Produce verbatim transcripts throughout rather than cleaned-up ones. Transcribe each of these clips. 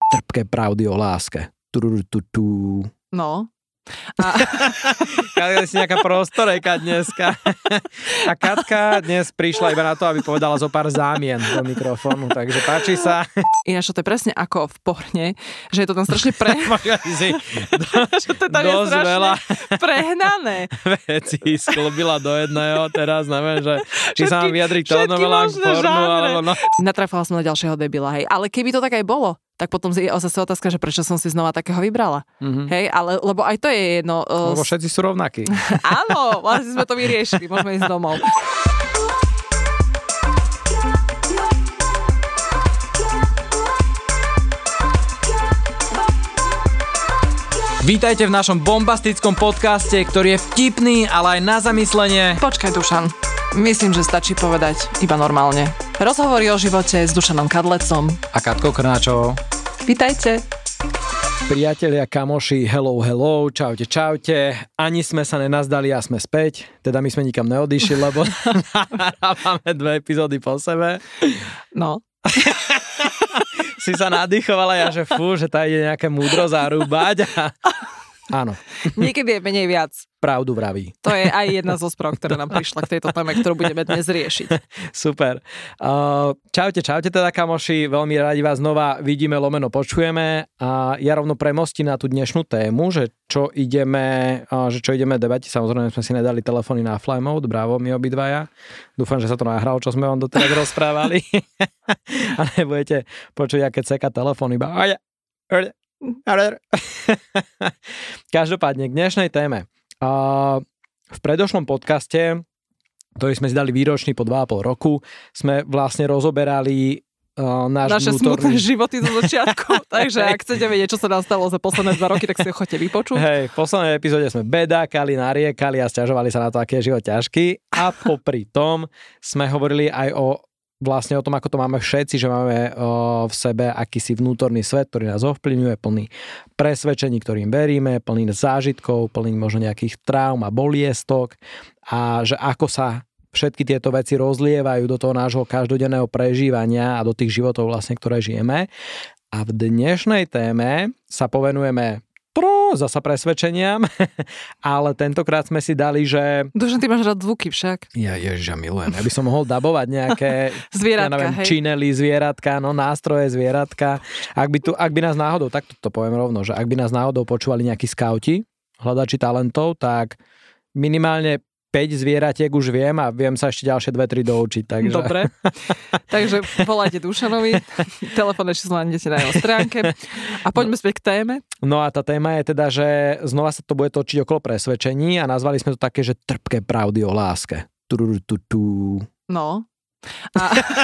trpké pravdy o láske. Tururututu. No. A... Katka si nejaká prostorejka dneska. A Katka dnes prišla iba na to, aby povedala zo pár zámien do mikrofónu, takže páči sa. Ináč to je presne ako v porne, že je to tam strašne pre... si že to tam je strašne prehnané. Veci sklobila do jedného, teraz neviem, že či sa mám vyjadriť telenovela k pornu, alebo no. Natrafala som na ďalšieho debila, hej. Ale keby to tak aj bolo, tak potom je zase otázka, že prečo som si znova takého vybrala. Mm-hmm. Hej, ale, lebo aj to je jedno... Uh, lebo všetci sú rovnakí. Áno, vlastne sme to vyriešili, môžeme ísť domov. Vítajte v našom bombastickom podcaste, ktorý je vtipný, ale aj na zamyslenie. Počkaj, Dušan. Myslím, že stačí povedať iba normálne. Rozhovory o živote s Dušanom Kadlecom a Katkou Krnáčovou. Vítajte. Priatelia, kamoši, hello, hello, čaute, čaute. Ani sme sa nenazdali a sme späť. Teda my sme nikam neodišli, lebo nahrávame dve epizódy po sebe. No. Si sa nadýchovala, ja, že fú, že tá ide nejaké múdro zarúbať. A... Áno. Niekedy je menej viac. Pravdu vraví. To je aj jedna zo správ, ktorá nám prišla k tejto téme, ktorú budeme dnes riešiť. Super. Uh, čaute, čaute teda, kamoši. Veľmi radi vás znova vidíme, lomeno počujeme. A ja rovno premostím na tú dnešnú tému, že čo ideme, uh, že čo ideme debatiť. Samozrejme sme si nedali telefóny na fly mode. Bravo, my obidvaja. Dúfam, že sa to nahralo, čo sme vám doteraz rozprávali. A nebudete počuť, aké ceka telefón iba. Každopádne k dnešnej téme. V predošlom podcaste, ktorý sme si dali výročný po dva a pol roku, sme vlastne rozoberali náš naše vnútorný... smutné životy zo začiatku. Takže ak chcete vedieť, čo sa nám stalo za posledné dva roky, tak si ho chodite vypočuť. Hej, v poslednej epizóde sme bedákali, nariekali a sťažovali sa na to, aký je život ťažký. A popri tom sme hovorili aj o vlastne o tom, ako to máme všetci, že máme o, v sebe akýsi vnútorný svet, ktorý nás ovplyvňuje, plný presvedčení, ktorým veríme, plný zážitkov, plný možno nejakých traum a boliestok a že ako sa všetky tieto veci rozlievajú do toho nášho každodenného prežívania a do tých životov vlastne, ktoré žijeme. A v dnešnej téme sa povenujeme Tró, zasa presvedčeniam, ale tentokrát sme si dali, že... Dušan, ty máš rád zvuky však. Ja ježiš, ja milujem. Ja by som mohol dabovať nejaké zvieratka, ja neviem, hej. činely, zvieratka, no nástroje, zvieratka. Ak by, tu, ak by nás náhodou, tak to, to poviem rovno, že ak by nás náhodou počúvali nejakí skauti, hľadači talentov, tak minimálne päť zvieratiek už viem a viem sa ešte ďalšie dve tri doučiť. Takže... Dobre. Takže volajte Dušanovi, telefónne číslo nájdete na jeho stránke a poďme späť k téme. No a tá téma je teda, že znova sa to bude točiť okolo presvedčení a nazvali sme to také, že trpké pravdy o láske. Tururututu. No. A...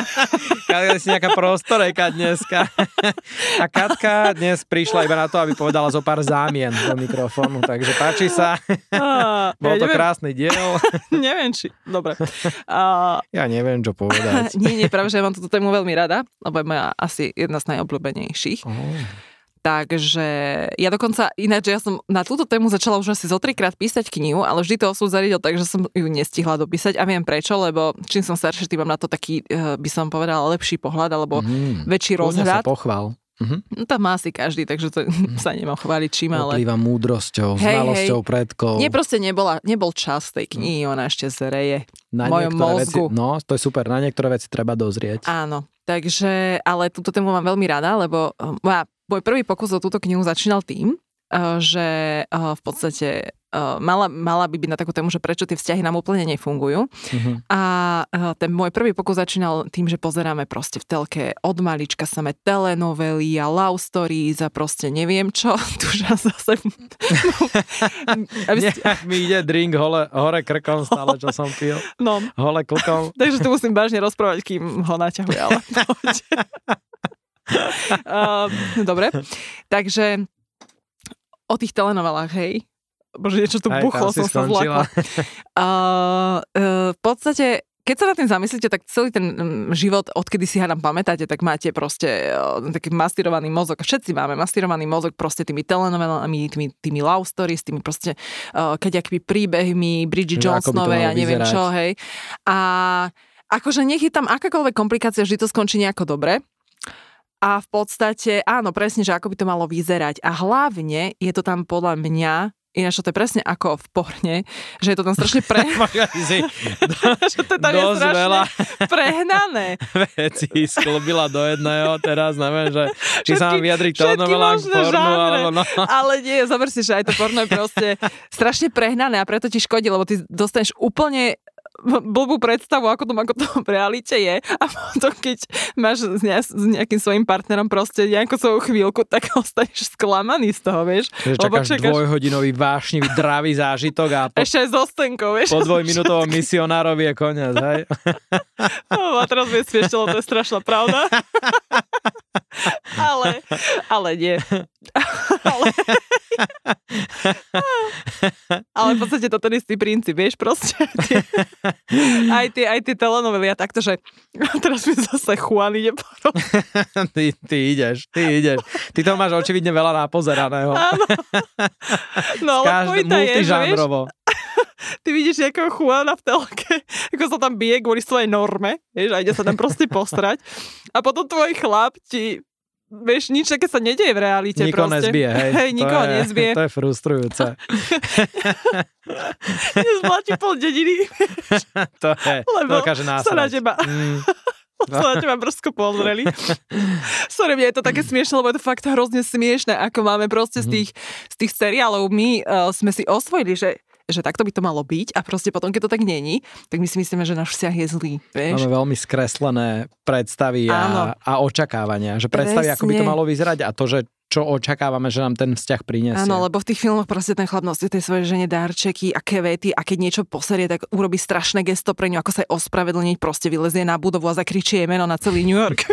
Katka si nejaká prostorejka dneska. A Katka dnes prišla iba na to, aby povedala zo pár zámien do mikrofónu, takže páči sa. A, Bol ja to neviem. Krásny diel. Neviem, či... Dobre. A... Ja neviem, čo povedať. nie, nie, práve, že ja mám túto tému veľmi rada, lebo je moja asi jedna z najobľúbenejších. Oh. Takže ja dokonca, ináč ja som na túto tému začala už asi zo trikrát písať knihu, ale vždy to osud zariadil, takže som ju nestihla dopísať a viem prečo, lebo čím som staršia, tým mám na to taký, by som povedala, lepší pohľad alebo mm, väčší rozhľad. Sa pochvál. Uh-huh. No tam má asi každý, takže to mm. sa nemám chváliť čím, ale... Odplýva múdrosťou, hej, znalosťou hej. predkov. Nie, proste nebola, nebol čas tej knihy, ona ešte zreje na v mojom mozgu. Veci, no, to je super, na niektoré veci treba dozrieť. Áno, takže, ale túto tému mám veľmi rada, lebo moja Môj prvý pokus o túto knihu začínal tým, že v podstate mala, mala by byť na takú tému, že prečo tie vzťahy nám úplne nefungujú. Uh-huh. A ten môj prvý pokus začínal tým, že pozeráme proste v telke od malička samé telenovely a love stories a proste neviem čo. Tuža zase... ste... mi ide drink hole, hore krkom stále, čo som pil. No. Hole klkom. Takže tu musím vážne rozprávať, kým ho naťahuje, ale uh, dobre, takže o tých telenovelách, hej. Bože, niečo tu hej, buchlo, som sa zlakla. Uh, uh, v podstate, keď sa na tým zamyslíte, tak celý ten um, život, odkedy si ho nám pamätáte, tak máte proste uh, taký mastírovaný mozog. Všetci máme mastírovaný mozog proste tými telenovelami, tými, tými love stories, tými proste uh, keďakými príbehmi Bridget Jonesovej a neviem vyzerať. Čo, hej. A akože nech je tam akákoľvek komplikácia, vždy to skončí nejako dobre. A v podstate, áno, presne, že ako by to malo vyzerať. A hlavne je to tam podľa mňa, ináč to je presne ako v porne, že je to tam strašne pre... že to tam je strašne veľa prehnané. Veci sklobila do jedného, teraz neviem, že či sa mám vyjadriť telenovelám k pornu, alebo no. Ale nie, zober si, že aj to porno je proste strašne prehnané a preto ti škodí, lebo ty dostaneš úplne blbú predstavu, ako to, ako to v realite je a potom, keď máš s, ne, s nejakým svojím partnerom proste nejakú svoju chvíľku, tak ostaneš sklamaný z toho, vieš. Že čakáš, čakáš dvojhodinový vášnivý dravý zážitok a po, ešte aj so stenkou, vieš. Po dvojminútovom misionárovi je koniec, hej? No, a teraz mi smiešilo, to je strašná pravda. ale, ale nie. ale... ale v podstate to ten istý princíp, vieš, proste. Tie, aj tie, aj tie telenovely a takto, že teraz mi zase Juan ide po ty, ty ideš, ty ideš. Ty toho máš očividne veľa napozeraného. Áno. No ale pojďta je, že vieš, ty vidíš nejakého Juana v telke, ako sa tam bije kvôli svojej norme, vieš, a ide sa tam proste postrať. A potom tvoj chlap ti, vieš, nič také sa nedieje v realite. Nikoho proste. nezbije, hej. Hej, nikoho to je, nezbije. To je frustrujúce. Nezplatí pol dediny. to je, lebo dokáže násrať. sa na teba... Mm. sa na teba brsko pozreli. Sorry, mne je to také smiešné, lebo je to fakt hrozne smiešné, ako máme proste z tých, z tých seriálov. My uh, sme si osvojili, že že takto by to malo byť a proste potom, keď to tak není, tak my si myslíme, že náš vzťah je zlý, vieš? Máme veľmi skreslené predstavy a, a očakávania, že predstavy, presne. Ako by to malo vyzerať a to, že čo očakávame, že nám ten vzťah prinesie. Áno, lebo v tých filmoch proste ten chlap nosí tej svojej žene dárčeky a kvety a keď niečo poserie, tak urobí strašné gesto pre ňu, ako sa jej ospravedlniť, proste vylezie na budovu a zakričí jej meno na celý New York.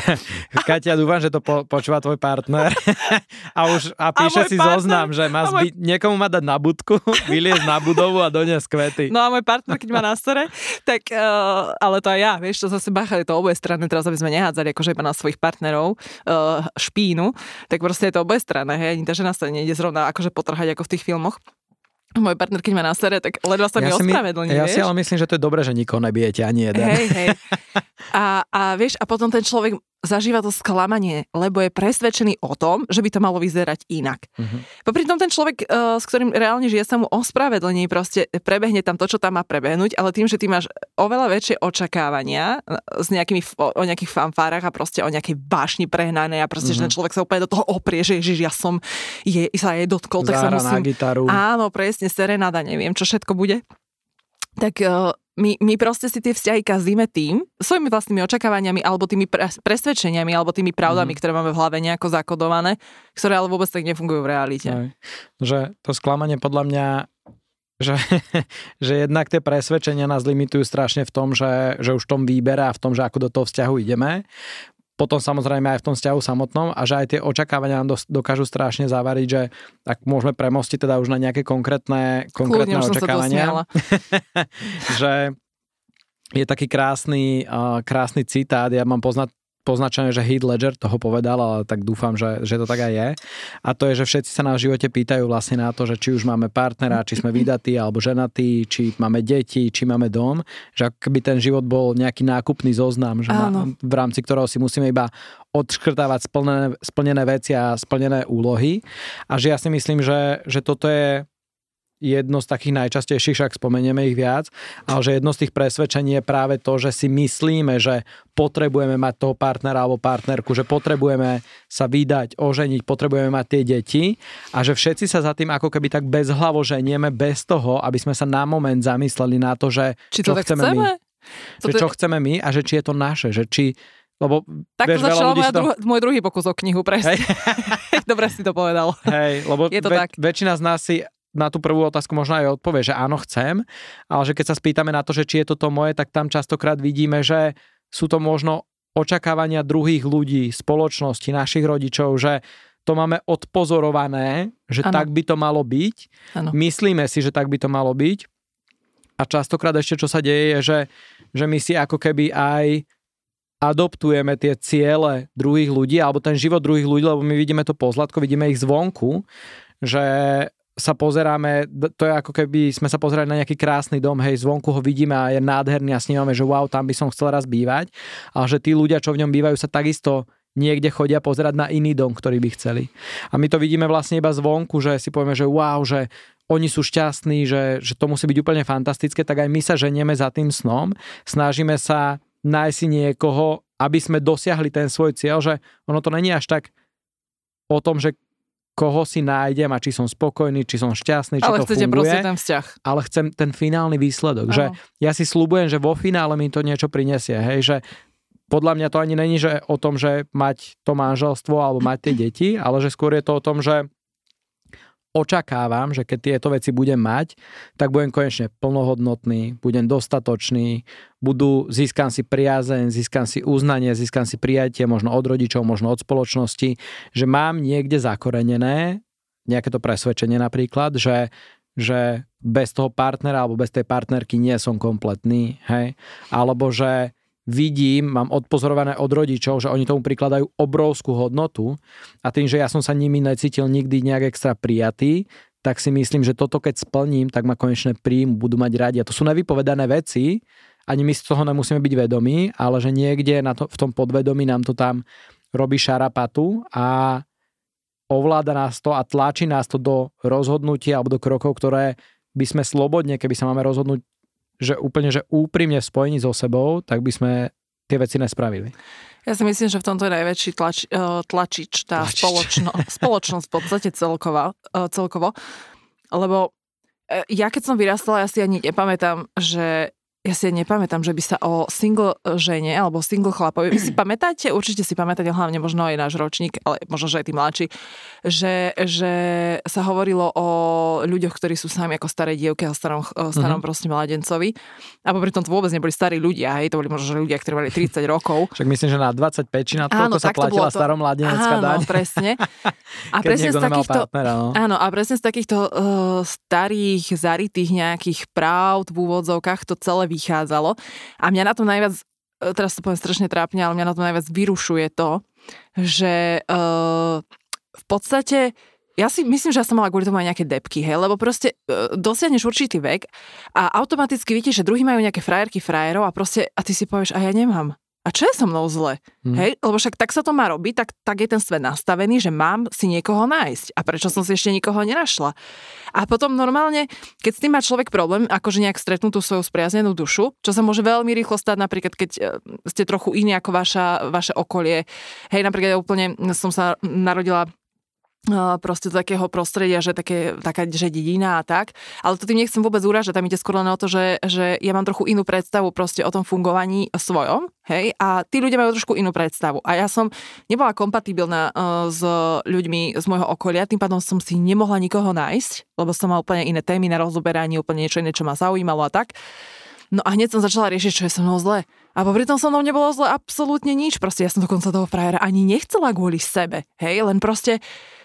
Katia, dúfam, že to po, počúva tvoj partner a už a píše a si partner, zoznam, že má môj... zbyť, niekomu má dať na budku, vyliezť na budovu a doniesť kvety. No a môj partner, keď má na sere, tak uh, ale to aj ja, vieš, to zase báchali to oboje strany, teraz aby sme nehádzali akože iba na svojich partnerov uh, špínu, tak proste je to obojstranné, hej, ani tá žena sa nejde zrovna akože potrhať ako v tých filmoch. Môj partner, keď ma na sere, tak ledva sa ja mi ospravedlní, Ja vieš? si ale myslím, že to je dobré, že nikoho nebijete, ani jeden. Hej, hej. A, a vieš, a potom ten človek zažíva to sklamanie, lebo je presvedčený o tom, že by to malo vyzerať inak. Uh-huh. Popri tom ten človek, uh, s ktorým reálne žije, sa mu ospravedlní, proste prebehne tam to, čo tam má prebehnúť, ale tým, že ty máš oveľa väčšie očakávania s nejakými, o, o nejakých fanfárach a proste o nejakej vášni prehnanej a proste, uh-huh. že ten človek sa úplne do toho oprie, že ježiš, ja som je, sa jej dotkol, tak sa musím... na gitaru. Áno, presne, serenáda, neviem, čo všetko bude. Tak... Uh, My, my proste si tie vzťahy kazíme tým, svojimi vlastnými očakávaniami, alebo tými pre, presvedčeniami, alebo tými pravdami, mm. ktoré máme v hlave nejako zakodované, ktoré ale vôbec tak nefungujú v realite. Aj. Že to sklamanie podľa mňa, že, že jednak tie presvedčenia nás limitujú strašne v tom, že, že už v tom výbere a v tom, že ako do toho vzťahu ideme. Potom samozrejme aj v tom vzťahu samotnom a že aj tie očakávania nám dokážu strašne zavariť, že ak môžeme premostiť teda už na nejaké konkrétne, konkrétne Kľudne, očakávania. Že je taký krásny, uh, krásny citát, ja mám poznať poznačené, že Heath Ledger toho povedal, ale tak dúfam, že, že to tak aj je. A to je, že všetci sa na živote pýtajú vlastne na to, že či už máme partnera, či sme vydatí alebo ženatí, či máme deti, či máme dom, že akoby ten život bol nejaký nákupný zoznam, že má, v rámci ktorého si musíme iba odškrtávať splnené, splnené veci a splnené úlohy. A že ja si myslím, že, že toto je jedno z takých najčastejších, však spomenieme ich viac, ale že jedno z tých presvedčení je práve to, že si myslíme, že potrebujeme mať toho partnera alebo partnerku, že potrebujeme sa vydať, oženiť, potrebujeme mať tie deti a že všetci sa za tým ako keby tak bezhlavo ženieme bez toho, aby sme sa na moment zamysleli na to, že či to čo chceme, chceme my. Že čo chceme my a že či je to naše, že či lebo tak vieš, to začal to... druh- môj druhý pokus o knihu, presne. Hej. Dobre si to povedal. Hej, lebo je to ve- tak. väčšina z nás si na tú prvú otázku možno aj odpovie, že áno, chcem, ale že keď sa spýtame na to, že či je toto moje, tak tam častokrát vidíme, že sú to možno očakávania druhých ľudí, spoločnosti, našich rodičov, že to máme odpozorované, že ano. Tak by to malo byť. Ano. Myslíme si, že tak by to malo byť. A častokrát ešte, čo sa deje, je, že, že my si ako keby aj adoptujeme tie ciele druhých ľudí, alebo ten život druhých ľudí, lebo my vidíme to pozlátko, vidíme ich zvonku, že sa pozeráme, to je ako keby sme sa pozerali na nejaký krásny dom, hej, zvonku ho vidíme a je nádherný a snímame, že wow, tam by som chcel raz bývať, ale že tí ľudia, čo v ňom bývajú, sa takisto niekde chodia pozerať na iný dom, ktorý by chceli. A my to vidíme vlastne iba zvonku, že si povieme, že wow, že oni sú šťastní, že, že to musí byť úplne fantastické, tak aj my sa ženieme za tým snom. Snažíme sa nájsť si niekoho, aby sme dosiahli ten svoj cieľ, že ono to není až tak o tom, že koho si nájdem a či som spokojný, či som šťastný, či ale to funguje. Ale chcete proste ten vzťah. Ale chcem ten finálny výsledok. Že ja si sľubujem, že vo finále mi to niečo prinesie. Hej, že podľa mňa to ani není, že o tom, že mať to manželstvo alebo mať tie deti, ale že skôr je to o tom, že očakávam, že keď tieto veci budem mať, tak budem konečne plnohodnotný, budem dostatočný, budú, získam si priazeň, získam si uznanie, získam si prijatie, možno od rodičov, možno od spoločnosti, že mám niekde zakorenené, nejaké to presvedčenie napríklad, že, že bez toho partnera alebo bez tej partnerky nie som kompletný, hej, alebo že vidím, mám odpozorované od rodičov, že oni tomu prikladajú obrovskú hodnotu a tým, že ja som sa nimi necítil nikdy nejak extra prijatý, tak si myslím, že toto keď splním, tak ma konečne príjmu, budú mať radi. A to sú nevypovedané veci, ani my z toho nemusíme byť vedomí, ale že niekde na to, v tom podvedomí nám to tam robí šarapatu a ovláda nás to a tlačí nás to do rozhodnutia alebo do krokov, ktoré by sme slobodne, keby sa máme rozhodnúť že úplne, že úprimne spojení so sebou, tak by sme tie veci nespravili. Ja si myslím, že v tomto je najväčší tlač, tlačič, tá tlačič. Spoločno, spoločnosť v podstate celková, celkovo. Lebo ja keď som vyrastala, ja si ani nepamätám, že ja si nepamätám, že by sa o single žene alebo single chlapovi, vy si pamätáte, určite si pamätáte, hlavne možno aj náš ročník, ale možno, že aj tí mladší, že, že sa hovorilo o ľuďoch, ktorí sú sami ako staré dievky a starom, starom mm-hmm. proste mladencovi. A popri tom to vôbec neboli starí ľudia, hej, to boli možno že ľudia, ktorí mali tridsať rokov. Však myslím, že na dvadsaťpäť či na toľko sa platila to... staromladenecká daň. Áno, presne. A presne z takýchto, partnera, no. Áno, a presne z takýchto uh, starých, zarytých nejakých práv v úvodzovkách to celé vychádzalo. A mňa na tom najviac, teraz to poviem strašne trápne, ale mňa na tom najviac vyrušuje to, že uh, v podstate ja si myslím, že ja som mala kvôli tomu aj nejaké depky, hej, lebo proste uh, dosiahneš určitý vek a automaticky vidíš, že druhí majú nejaké frajerky, frajerov a proste, a ty si povieš, a ja nemám. A čo je so mnou zle? Hmm. Hej? Lebo však tak sa to má robiť, tak, tak je ten svet nastavený, že mám si niekoho nájsť. A prečo som si ešte nikoho nenašla? A potom normálne, keď s tým má človek problém, akože nejak stretnú tú svoju spriaznenú dušu, čo sa môže veľmi rýchlo stať, napríklad keď ste trochu iní ako vaša, vaše okolie. Hej, napríklad ja úplne som sa narodila proste do takého prostredia, že také, taká, že dedina a tak. Ale to tým nechcem vôbec urážať, tam ide skôr len o to, že, že ja mám trochu inú predstavu proste o tom fungovaní svojom, hej, a tí ľudia majú trošku inú predstavu. A ja som nebola kompatibilná uh, s ľuďmi z môjho okolia, tým pádom som si nemohla nikoho nájsť, lebo som mala úplne iné témy na rozoberanie, úplne niečo iné, čo ma zaujímalo a tak. No a hneď som začala riešiť, čo je so mnou zle. A popri tom so mnou nebolo zle absolútne nič. Proste ja som dokonca toho frajera ani nechcela kvôli sebe, hej, len proste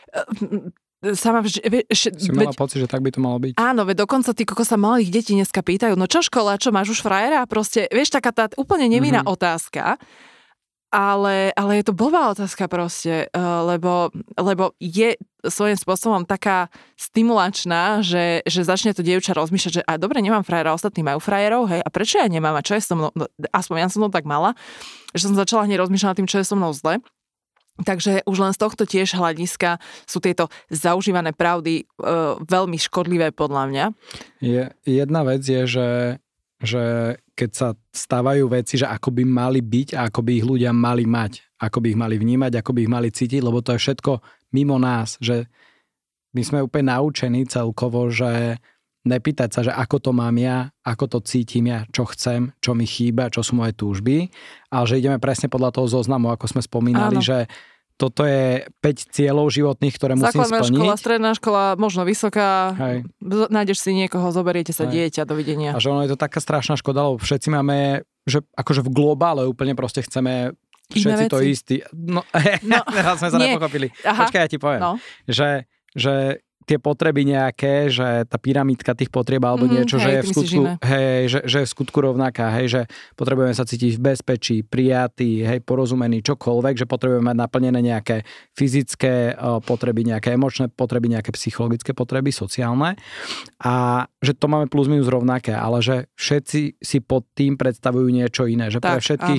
sama vž- ve- š- si mala veď, pocit, že tak by to malo byť. Áno, veď dokonca tí kokos sa malých detí dneska pýtajú, no čo škola, čo máš už frajera? Proste, vieš, taká tá úplne nevinná mm-hmm. otázka, ale, ale je to blbá otázka proste, lebo, lebo je svojím spôsobom taká stimulačná, že, že začne to dievča rozmýšľať, že a dobre, nemám frajera, ostatní majú frajerov, hej, a prečo ja nemám, a čo je so mnou, aspoň ja som to tak mala, že som začala hneď rozmýšľať nad tým, čo je so mnou zle. Takže už len z tohto tiež hľadiska sú tieto zaužívané pravdy e, veľmi škodlivé podľa mňa. Je, jedna vec je, že, že keď sa stávajú veci, že ako by mali byť a ako by ich ľudia mali mať, ako by ich mali vnímať, ako by ich mali cítiť, lebo to je všetko mimo nás, že my sme úplne naučení celkovo, že nepýtať sa, že ako to mám ja, ako to cítim ja, čo chcem, čo mi chýba, čo sú moje túžby, ale že ideme presne podľa toho zoznamu, ako sme spomínali, áno. Že toto je päť cieľov životných, ktoré musím základná splniť. Základná škola, stredná škola, možno vysoká, hej. Nájdeš si niekoho, zoberiete sa hej. Dieťa, dovidenia. A že ono je to taká strašná škoda, lebo všetci máme, že akože v globále úplne proste chceme všetci to istý. No, no teraz sme sa nie. nepochopili. Aha. Počkaj, ja ti poviem, no. že, že tie potreby nejaké, že tá pyramídka tých potrieb alebo mm, niečo, hej, že je v skutku, hej, že, že je v skutku rovnaká, hej, že potrebujeme sa cítiť v bezpečí, prijatý, hej, porozumený, čokoľvek, že potrebujeme mať naplnené nejaké fyzické uh, potreby, nejaké emočné potreby, nejaké psychologické potreby, sociálne a že to máme plus minus rovnaké, ale že všetci si pod tým predstavujú niečo iné, že tak, pre všetkých áno.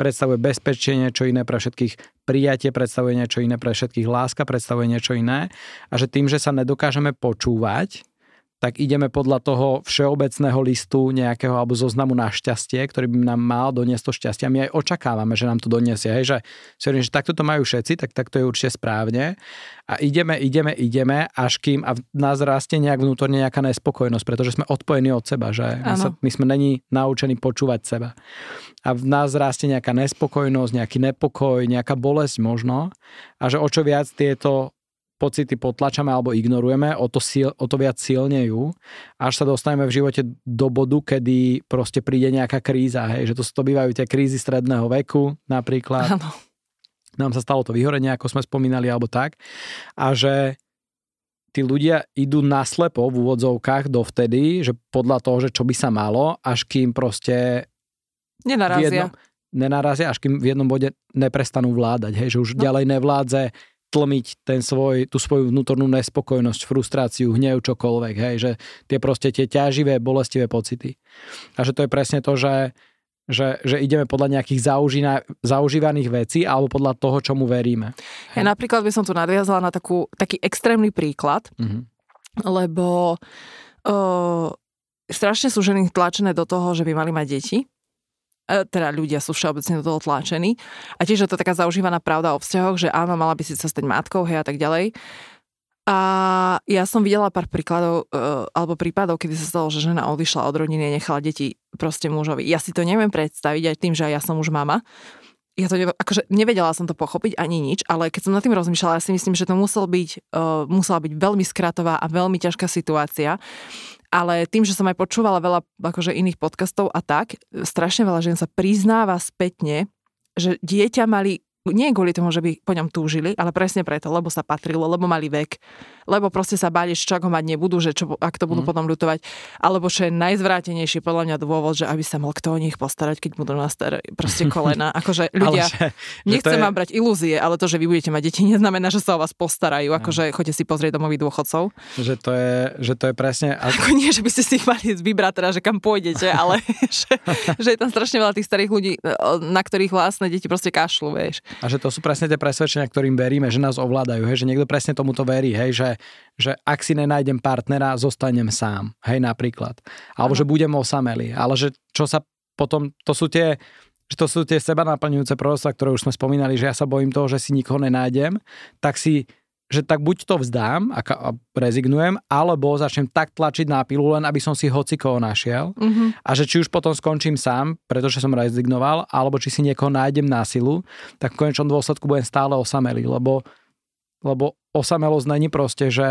predstavuje bezpečie, niečo iné pre všetkých, prijatie predstavuje niečo iné pre všetkých, láska predstavuje niečo iné a že tým, že sa nedokážeme počúvať, tak ideme podľa toho všeobecného listu nejakého alebo zoznamu na šťastie, ktorý by nám mal doniesť to šťastie. A my aj očakávame, že nám to doniesie. Hej, že si hovorím, že takto to majú všetci, tak takto je určite správne. A ideme, ideme, ideme, až kým a v nás rastie nejak vnútorne nejaká nespokojnosť, pretože sme odpojení od seba, že my, sa, my sme není naučení počúvať seba. A v nás rastie nejaká nespokojnosť, nejaký nepokoj, nejaká bolesť možno. A že o čo viac tieto pocity potlačame alebo ignorujeme, o to, sil, o to viac silnejú, až sa dostaneme v živote do bodu, kedy proste príde nejaká kríza, hej, že to, to bývajú tie krízy stredného veku napríklad. Áno. Nám sa stalo to vyhorenie, ako sme spomínali, alebo tak. A že tí ľudia idú naslepo v úvodzovkách dovtedy, že podľa toho, že čo by sa malo, až kým proste nenarazia. Jedno, nenarazia, až kým v jednom bode neprestanú vládať, hej, že už no. ďalej nevládze tlmiť ten svoj, tú svoju vnútornú nespokojnosť, frustráciu, hnev, čokoľvek, hej, že tie proste tie ťaživé, bolestivé pocity. A že to je presne to, že, že, že ideme podľa nejakých zaužívaných, zaužívaných vecí alebo podľa toho, čomu veríme. Hej. Ja napríklad by som tu nadviazala na takú, taký extrémny príklad, mm-hmm. lebo o, strašne sú ženy tlačené do toho, že by mali mať deti. Teda ľudia sú všeobecne do toho tlačení. A tiež je to taká zaužívaná pravda o vzťahoch, že áno, mala by si sa stať matkou, hej, a tak ďalej. A ja som videla pár príkladov, alebo prípadov, kedy sa stalo, že žena odišla od rodiny a nechala deti proste mužovi. Ja si to neviem predstaviť, aj tým, že aj ja som už mama. Ja to neviem, akože nevedela som to pochopiť ani nič, ale keď som nad tým rozmýšľala, ja si myslím, že to musel byť, uh, musela byť veľmi skratová a veľmi ťažká situácia. Ale tým, že som aj počúvala veľa akože iných podcastov a tak, strašne veľa žien sa priznáva spätne, že dieťa mali nie kvôli tomu, že by po ňom túžili, ale presne preto, lebo sa patrilo, lebo mali vek, lebo proste sa báli, že čo ho mať nebudú, že čo, ak to budú mm. potom ľutovať, alebo čo je najzvrátenejší podľa mňa dôvod, že aby sa mal kto o nich postarať, keď budú na staré proste kolena. Akože ľudia, že, nechcem že vám je... brať ilúzie, ale to, že vy budete mať deti, neznamená, že sa o vás postarajú, akože choďte si pozrieť domových dôchodcov. Že to je, že to je presne... Ako nie, že by ste si ich mali vybrať teda, že kam pôjdete, ale že, že je tam strašne veľa tých starých ľudí, na ktorých vlastné deti proste kašľú, vieš. A že to sú presne tie presvedčenia, ktorým veríme, že nás ovládajú, hej, že niekto presne tomuto verí, hej, že, že ak si nenájdem partnera, zostanem sám, hej, napríklad. Alebo Aha. že budem osamelý, ale že čo sa potom, to sú tie, že to sú tie seba naplňujúce proroctvá, ktoré už sme spomínali, že ja sa bojím toho, že si nikoho nenájdem, tak si že tak buď to vzdám a rezignujem, alebo začnem tak tlačiť na pilu, len aby som si hocikoho našiel. Mm-hmm. A že či už potom skončím sám, pretože som rezignoval, alebo či si niekoho nájdem na silu, tak v konečnom dôsledku budem stále osamelý, lebo, lebo osamelosť není proste, že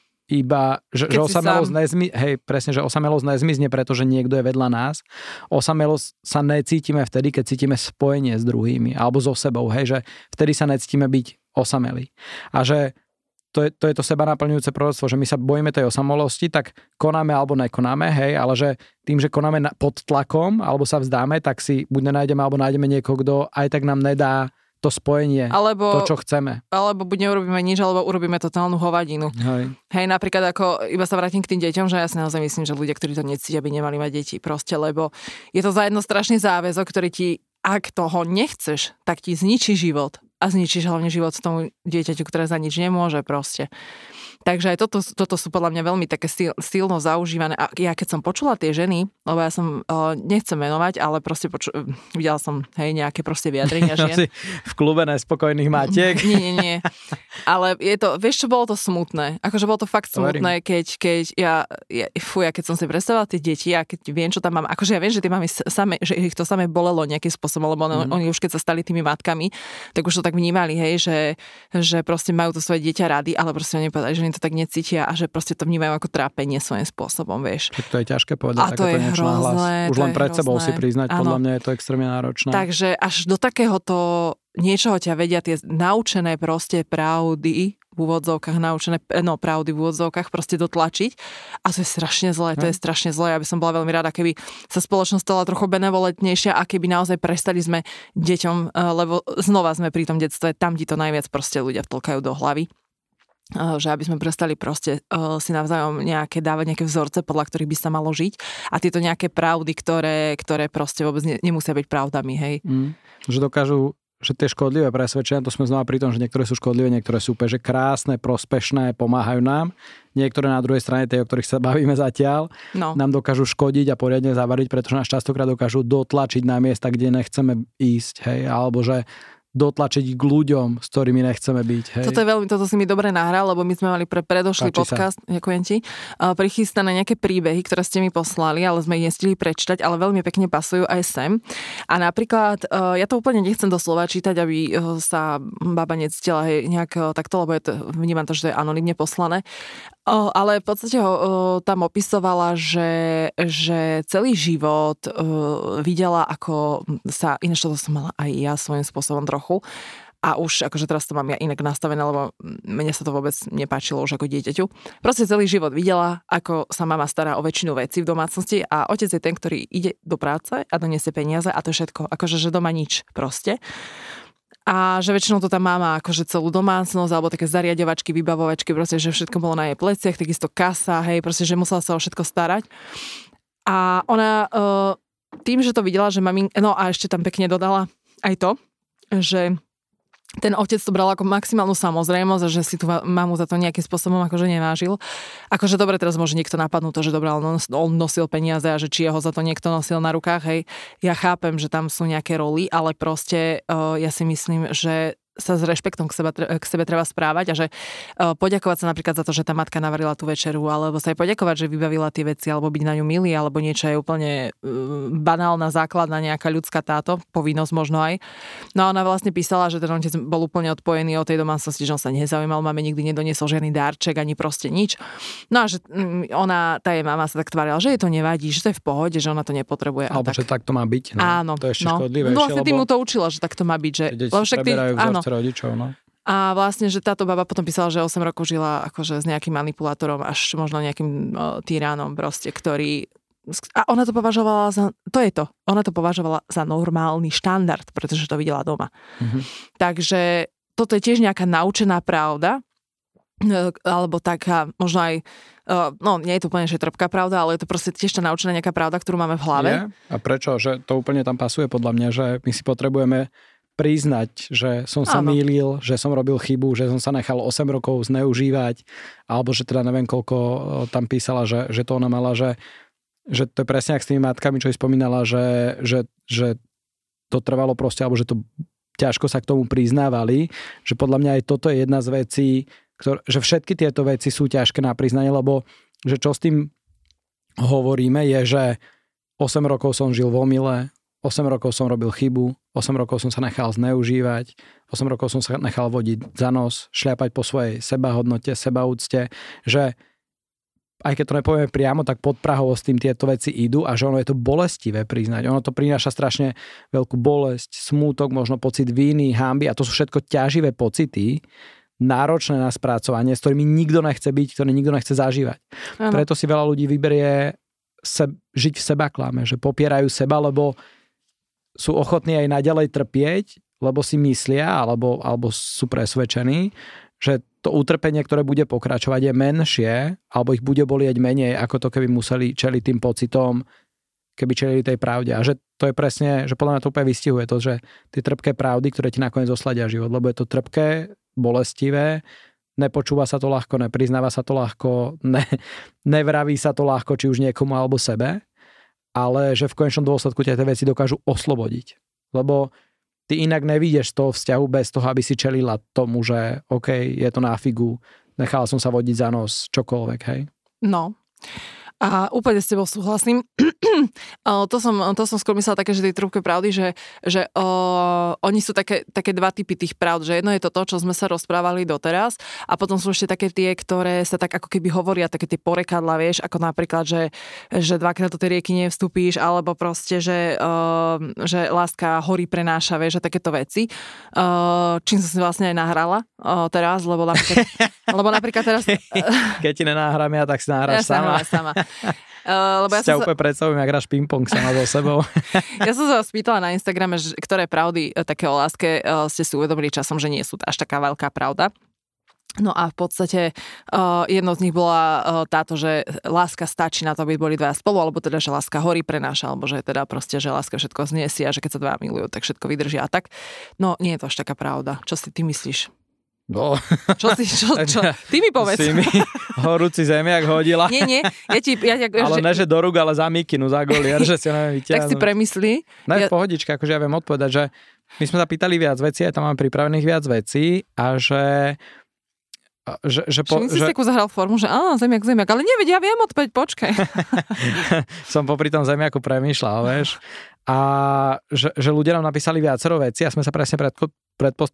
iba, že, že osamelosť nezmi, hej, presne, že osamelosť nezmizne, pretože niekto je vedľa nás. Osamelosť sa necítime vtedy, keď cítime spojenie s druhými, alebo so sebou, hej, že vtedy sa necítime byť osamelí. A že To je, to je to seba naplňujúce proroctvo, že my sa bojíme tej osamelosti, tak konáme alebo nekonáme, hej, ale že tým, že konáme pod tlakom alebo sa vzdáme, tak si buď nenájdeme alebo nájdeme niekoho, kto aj tak nám nedá to spojenie, alebo, to, čo chceme. Alebo buď neurobíme nič, alebo urobíme totálnu hovadinu. Hej. Hej, napríklad ako, iba sa vrátim k tým deťom, že ja si naozaj myslím, že ľudia, ktorí to necítia, by nemali mať deti proste, lebo je to za jedno strašný záväzok, ktorý ti, ak toho nechceš, tak ti zničí život. A zničíš hlavne život tomu dieťaťu, ktoré za nič nemôže proste. Takže aj toto, toto sú podľa mňa veľmi také sil, silno zaužívané. A ja keď som počula tie ženy, lebo ja som, uh, nechcem menovať, ale proste poču, videla som, hej, nejaké proste vyjadrenia žien. V klube nespokojných matiek. Nie, nie, nie. Ale je to, vieš čo, bolo to smutné. Akože bolo to fakt smutné, keď, keď ja, ja, fú, ja keď som si predstavila tie deti a keď viem, čo tam mám, akože ja viem, že tie mamy same, že ich to samé bolelo nejakým spôsobom, lebo mm. oni už keď sa stali tými matkami, tak už to tak vnímali, hej, že, že proste majú to svoje dieťa rady, ale proste oni povedali, že to tak necítia a že proste to vnímajú ako trápenie svojím spôsobom, vieš. To je ťažké povedať, takéto niečo na hlas. Už len pred sebou si priznať, ano. Podľa mňa je to extrémne náročné. Takže až do takéhoto niečoho ťa vedia tie naučené proste pravdy v úvodzovkách, naučené no, pravdy v úvodzovkách proste dotlačiť. A to je strašne zlé, to je strašne zlé. Ja by som bola veľmi rada, keby sa spoločnosť stala trochu benevolentnejšia a keby naozaj prestali sme deťom, lebo znova sme pri tom detstve, tam ti to najviac proste ľudia vtlkajú do hlavy. že aby sme prestali proste uh, si navzájom nejaké dávať nejaké vzorce, podľa ktorých by sa malo žiť a tieto nejaké pravdy, ktoré, ktoré proste vôbec ne, nemusia byť pravdami, hej. Mm, že dokážu, že tie škodlivé presvedčenia, to sme znova pri tom, že niektoré sú škodlivé, niektoré sú úplne že krásne, prospešné, pomáhajú nám. Niektoré na druhej strane, tie, o ktorých sa bavíme zatiaľ, no. nám dokážu škodiť a poriadne zavariť, pretože nás častokrát dokážu dotlačiť na miesta, kde nechceme ísť, hej, alebo že dotlačiť k ľuďom, s ktorými nechceme byť. Hej. Toto je veľmi, toto si mi dobre nahral, lebo my sme mali pre predošlý Páči podcast, sa. ďakujem ti, uh, prichystané nejaké príbehy, ktoré ste mi poslali, ale sme ich nestihli prečítať, ale veľmi pekne pasujú aj sem. A napríklad, uh, ja to úplne nechcem doslova čítať, aby uh, sa baba necítila hej, nejak uh, takto, lebo je to, vnímam to, že to je anonymne poslané. Uh, ale v podstate ho uh, tam opisovala, že, že celý život uh, videla, ako sa, ináč to som mala aj ja svojím spôsobom trochu, a už akože teraz to mám ja inak nastavené, lebo mne sa to vôbec nepáčilo už ako dieťaťu. Proste celý život videla, ako sa mama stará o väčšinu vecí v domácnosti a otec je ten, ktorý ide do práce a doniesie peniaze a to je všetko. Akože, že doma nič proste. A že väčšinou to tam mama akože celú domácnosť alebo také zariadovačky, vybavovačky, proste, že všetko bolo na jej pleciach, takisto kasa, hej, proste, že musela sa o všetko starať. A ona tým, že to videla, že mami, no a ešte tam pekne dodala aj to, že ten otec to bral ako maximálnu samozrejmosť a že si tu mamu za to nejakým spôsobom akože nevážil. Akože dobre, teraz môže niekto napadnúť to, že dobre, on nosil peniaze a že či jeho za to niekto nosil na rukách, hej. Ja chápem, že tam sú nejaké roly, ale proste uh, ja si myslím, že sa s rešpektom k sebe, k sebe treba správať a že uh, poďakovať sa napríklad za to, že tá matka navarila tú večeru, alebo sa aj poďakovať, že vybavila tie veci, alebo byť na ňu milý, alebo niečo je úplne uh, banálna, základná nejaká ľudská táto, povinnosť možno aj. No a ona vlastne písala, že ten otec bol úplne odpojený od tej domácnosti, že on sa nezaujímal, máme nikdy nedoniesol žiadny dárček, ani proste nič. No a že um, ona, tá jej mama sa tak tvárila, že jej to nevadí, že to je v pohode, že ona to nepotrebuje. Alebo tak. že tak to má byť. No. Áno. To je ešte no. škodlivejšie, no vlastne lebo... tým mu to učila, že tak to má byť, že... Deti si preberajú vzorce rodičov, no. A vlastne, že táto baba potom písala, že osem rokov žila akože s nejakým manipulátorom, až možno nejakým uh, tyránom proste, ktorý... A ona to považovala za... To je to. Ona to považovala za normálny štandard, pretože to videla doma. Mm-hmm. Takže toto je tiež nejaká naučená pravda, alebo taká, možno aj... Uh, no, nie je to úplne, že trpká pravda, ale je to proste tiež tá naučená nejaká pravda, ktorú máme v hlave. Je? A prečo? Že to úplne tam pasuje podľa mňa, že my si potrebujeme priznať, že som sa Áno. mýlil, že som robil chybu, že som sa nechal osem rokov zneužívať, alebo že teda neviem koľko tam písala, že, že to ona mala, že, že to je presne jak s tými matkami, čo jej spomínala, že, že, že to trvalo proste, alebo že to ťažko sa k tomu priznávali, že podľa mňa aj toto je jedna z vecí, ktoré, že všetky tieto veci sú ťažké na priznanie, lebo že čo s tým hovoríme je, že osem rokov som žil v omyle, osem rokov som robil chybu, osem rokov som sa nechal zneužívať, osem rokov som sa nechal vodiť za nos, šľapať po svojej sebahodnote, sebaúcte, že aj keď to nepovieme priamo, tak podprahovo s tým tieto veci idú a že ono je to bolestivé priznať. Ono to prináša strašne veľkú bolesť, smútok, možno pocit viny, hanby a to sú všetko ťaživé pocity, náročné na spracovanie, s ktorými nikto nechce byť, ktoré nikto nechce zažívať. Ano. Preto si veľa ľudí vyberie se, žiť v sebaklame, že popierajú seba, lebo sú ochotní aj naďalej trpieť, lebo si myslia, alebo, alebo sú presvedčení, že to utrpenie, ktoré bude pokračovať, je menšie, alebo ich bude bolieť menej, ako to, keby museli čeliť tým pocitom, keby čelili tej pravde. A že to je presne, že podľa mňa to úplne vystihuje to, že tie trpké pravdy, ktoré ti nakoniec osladia život, lebo je to trpké, bolestivé, nepočúva sa to ľahko, nepriznáva sa to ľahko, ne, nevraví sa to ľahko, či už niekomu alebo sebe, ale že v konečnom dôsledku tie veci dokážu oslobodiť. Lebo ty inak nevídeš z toho vzťahu bez toho, aby si čelila tomu, že OK, je to na figu, nechala som sa vodiť za nos, čokoľvek, hej? No. A úplne s tebou súhlasím. to, som, to som skôr myslela také, že tie trúbke pravdy, že, že uh, oni sú také, také dva typy tých pravd, že jedno je to to, čo sme sa rozprávali doteraz a potom sú ešte také tie, ktoré sa tak ako keby hovoria, také tie porekadla, vieš, ako napríklad, že, že dvakrát do tej rieky nevstúpíš, alebo proste, že, uh, že láska hory prenáša, vieš, a takéto veci. Uh, čím som si vlastne aj nahrala uh, teraz, lebo napríklad, lebo napríklad teraz... Keď ti nenáhram ja, tak si nahráš ja sama. sama. Uh, lebo ja Sťa som úplne sa... predstavujem, jak hráš ping-pong sama so sebou. Ja som sa vás pýtala na Instagrame, že, ktoré pravdy také o láske uh, ste si uvedomili časom, že nie sú až taká veľká pravda. No a v podstate uh, jedno z nich bola uh, táto, že láska stačí na to, aby boli dvaja spolu, alebo teda, že láska horí prenáša, alebo že teda proste, že láska všetko zniesie a že keď sa dvaja milujú, tak všetko vydržia a tak. No nie je to až taká pravda. Čo si ty myslíš? No. Čo si, čo, čo? Ty mi povedz. Si mi horúci zemiak hodila. Nie, nie. Ja ti, ja, ja, ale že... ne, že do rúk, ale za mikinu, za golier, že si ho neviem vyťahnuť. Tak si premyslí. Ne, ja... pohodička, akože ja viem odpovedať, že my sme sa pýtali viac vecí, aj tam máme pripravených viac vecí a že Že, že po, Všim si že... si takú zahral formu, že á, zemiak, zemiak, ale nevedia, ja viem odpoveď, počkaj. Som popri tom zemiaku premýšľal, vieš. A že, že ľudia nám napísali viacero veci a sme sa presne predko, predpost...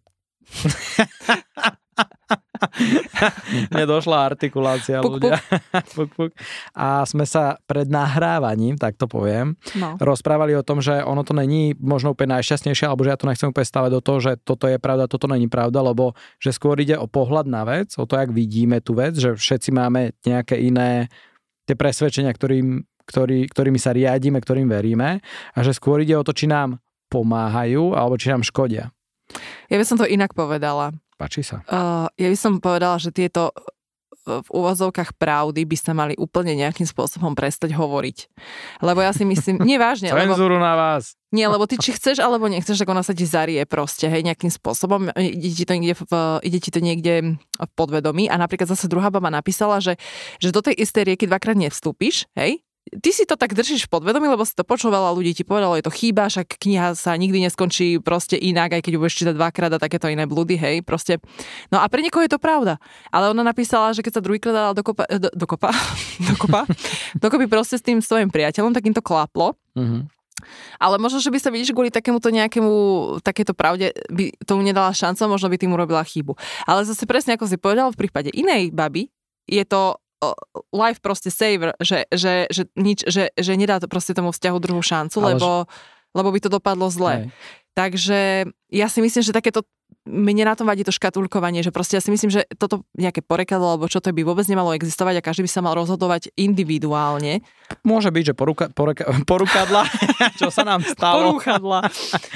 Nedošla artikulácia puk, ľudia. Puk. puk, puk. A sme sa pred nahrávaním, tak to poviem, no. rozprávali o tom, že ono to není možno úplne najšťastnejšie, alebo že ja to nechcem úplne stavať do toho, že toto je pravda, toto není pravda, lebo že skôr ide o pohľad na vec, o to, jak vidíme tú vec, že všetci máme nejaké iné tie presvedčenia, ktorým, ktorý, ktorými sa riadíme, ktorým veríme a že skôr ide o to, či nám pomáhajú, alebo či nám škodia. Ja by som to inak povedala. Páči sa. Uh, ja by som povedala, že tieto v úvozovkách pravdy by sa mali úplne nejakým spôsobom prestať hovoriť. Lebo ja si myslím, nie vážne. Cenzúru na vás. Nie, lebo ty či chceš alebo nechceš, tak ona sa ti zarie proste, hej, nejakým spôsobom. Ide ti to niekde v, ide ti to niekde v podvedomí a napríklad zase druhá baba napísala, že, že do tej istej rieky dvakrát nevstúpiš, hej. Ty si to tak držíš v podvedomí, lebo si to počul, veľa ľudí ti povedalo, je to chýba, však kniha sa nikdy neskončí proste inak, aj keď ju budeš čítať dvakrát a takéto iné blúdy, hej, proste. No a pre niekoho je to pravda. Ale ona napísala, že keď sa druhýkrát dala dokopa, do, dokopa, dokopa, dokopy proste s tým svojím priateľom, tak im to klaplo. Mm-hmm. Ale možno, že by sa vidíš kvôli takémuto nejakému, takéto pravde by tomu nedala šancu, možno by tým urobila chybu. Ale zase presne ako si povedal, v prípade inej baby je to life proste saver, že, že, že, nič, že, že nedá to proste tomu vzťahu druhú šancu, ale lebo, že... lebo by to dopadlo zle. Hej. Takže ja si myslím, že takéto, mne na tom vadí to škatulkovanie, že proste ja si myslím, že toto nejaké porekadlo, alebo čo to by vôbec nemalo existovať a každý by sa mal rozhodovať individuálne. Môže byť, že poruka, poreka, porukadla, čo sa nám stalo. Porúchadla.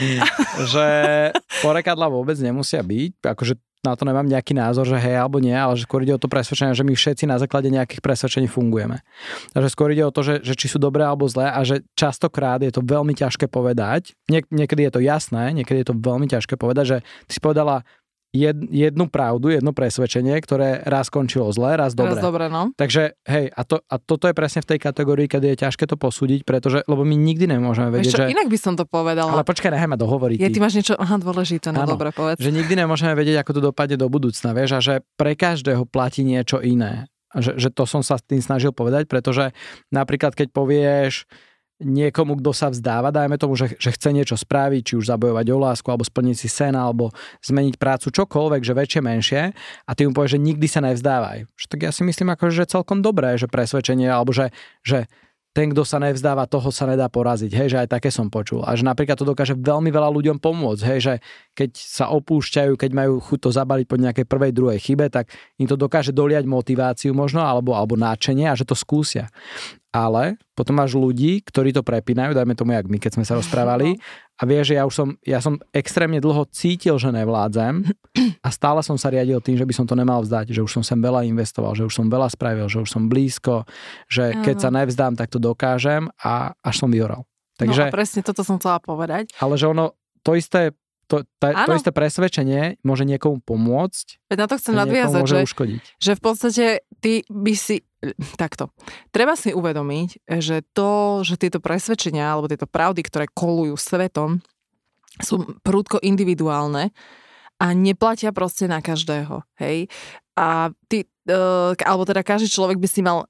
Že porekadla vôbec nemusia byť, akože na to nemám nejaký názor, že hej alebo nie, ale že skôr ide o to presvedčenie, že my všetci na základe nejakých presvedčení fungujeme. Takže skôr ide o to, že, že či sú dobré alebo zlé a že častokrát je to veľmi ťažké povedať. Niek- niekedy je to jasné, niekedy je to veľmi ťažké povedať, že ty si povedala jed, jednu pravdu, jedno presvedčenie, ktoré raz skončilo zle, raz dobre. Raz dobre, no. Takže hej, a, to, a toto je presne v tej kategórii, kedy je ťažké to posúdiť, pretože, lebo my nikdy nemôžeme vedieť, čo, že... inak by som to povedala. Ale počkaj, nechaj ma dohovoriť. Ja, ty máš niečo, aha, dôležité, no dobre, povedz. Že nikdy nemôžeme vedieť, ako to dopadne do budúcna, vieš, a že pre každého platí niečo iné. Že, že to som sa tým snažil povedať, pretože napríklad, keď povieš niekomu, kto sa vzdáva, dajme tomu, že, že chce niečo spraviť, či už zabojovať o lásku, alebo splniť si sen, alebo zmeniť prácu, čokoľvek, že väčšie, menšie, a ty mu povieš, že nikdy sa nevzdávaj. Tak ja si myslím, ako, že celkom dobré, že presvedčenie, alebo že, že ten, kto sa nevzdáva, toho sa nedá poraziť, hej, že aj také som počul. A že napríklad to dokáže veľmi veľa ľuďom pomôcť, hej, že keď sa opúšťajú, keď majú chuť to zabaliť po nejakej prvej, druhej chybe, tak im to dokáže doliať motiváciu možno, alebo, alebo náčenie a že to skúsia. Ale potom máš ľudí, ktorí to prepínajú, dajme tomu, jak my, keď sme sa rozprávali, a vieš, že ja už som, ja som extrémne dlho cítil, že nevládzem a stále som sa riadil tým, že by som to nemal vzdať, že už som sem veľa investoval, že už som veľa spravil, že už som blízko, že keď sa nevzdám, tak to dokážem a až som vyhoral. Takže, no a presne toto som chcela povedať. Ale že ono, to isté, to, ta, to isté presvedčenie môže niekomu pomôcť. Veď na to chcem nadviazať, že, uškodiť. že v podstate ty by si takto. Treba si uvedomiť, že to, že tieto presvedčenia alebo tieto pravdy, ktoré kolujú svetom, sú prudko individuálne a neplatia proste na každého. Hej? A ty, alebo teda každý človek by si mal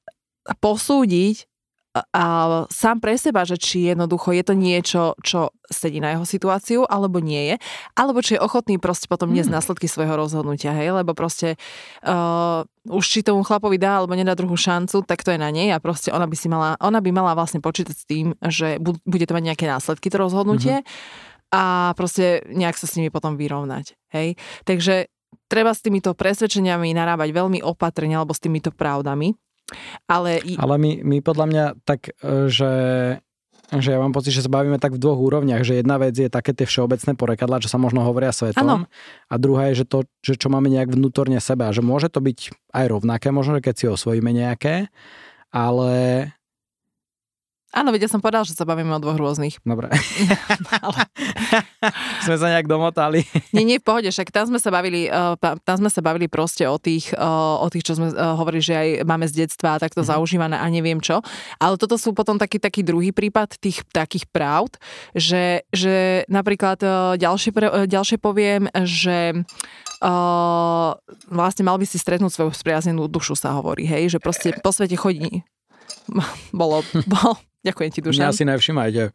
posúdiť a sám pre seba, že či jednoducho je to niečo, čo sedí na jeho situáciu, alebo nie je, alebo či je ochotný proste potom niesť následky svojho rozhodnutia, hej, lebo proste uh, už či tomu chlapovi dá alebo nedá druhú šancu, tak to je na nej a proste ona by si mala, ona by mala vlastne počítať s tým, že bude to mať nejaké následky to rozhodnutie mm-hmm. a proste nejak sa s nimi potom vyrovnať, hej. Takže treba s týmito presvedčeniami narábať veľmi opatrne alebo s týmito pravdami. Ale, Ale my, my podľa mňa tak, že Že ja mám pocit, že sa bavíme tak v dvoch úrovniach, že jedna vec je také tie všeobecné porekadlá, čo sa možno hovoria svetom. Ano. A druhá je, že to, že čo máme nejak vnútorne seba. Že môže to byť aj rovnaké, možno, že keď si osvojíme nejaké, ale... Áno, veď ja som povedal, že sa bavíme o dvoch rôznych. Dobre. Ale... sme sa nejak domotali. Nie, nie, v pohode, však tam sme sa bavili, uh, tam sme sa bavili proste o tých, uh, o tých, čo sme uh, hovorili, že aj máme z detstva a takto mm. zaužívané a neviem čo. Ale toto sú potom taký, taký druhý prípad tých takých pravd, že, že napríklad uh, ďalšie, uh, ďalšie poviem, že uh, vlastne mal by si stretnúť svoju spriaznenú dušu, sa hovorí, hej, že proste po svete chodí. Bolo, bolo. Ďakujem ti, Dušan. Mňa si nevšimajte.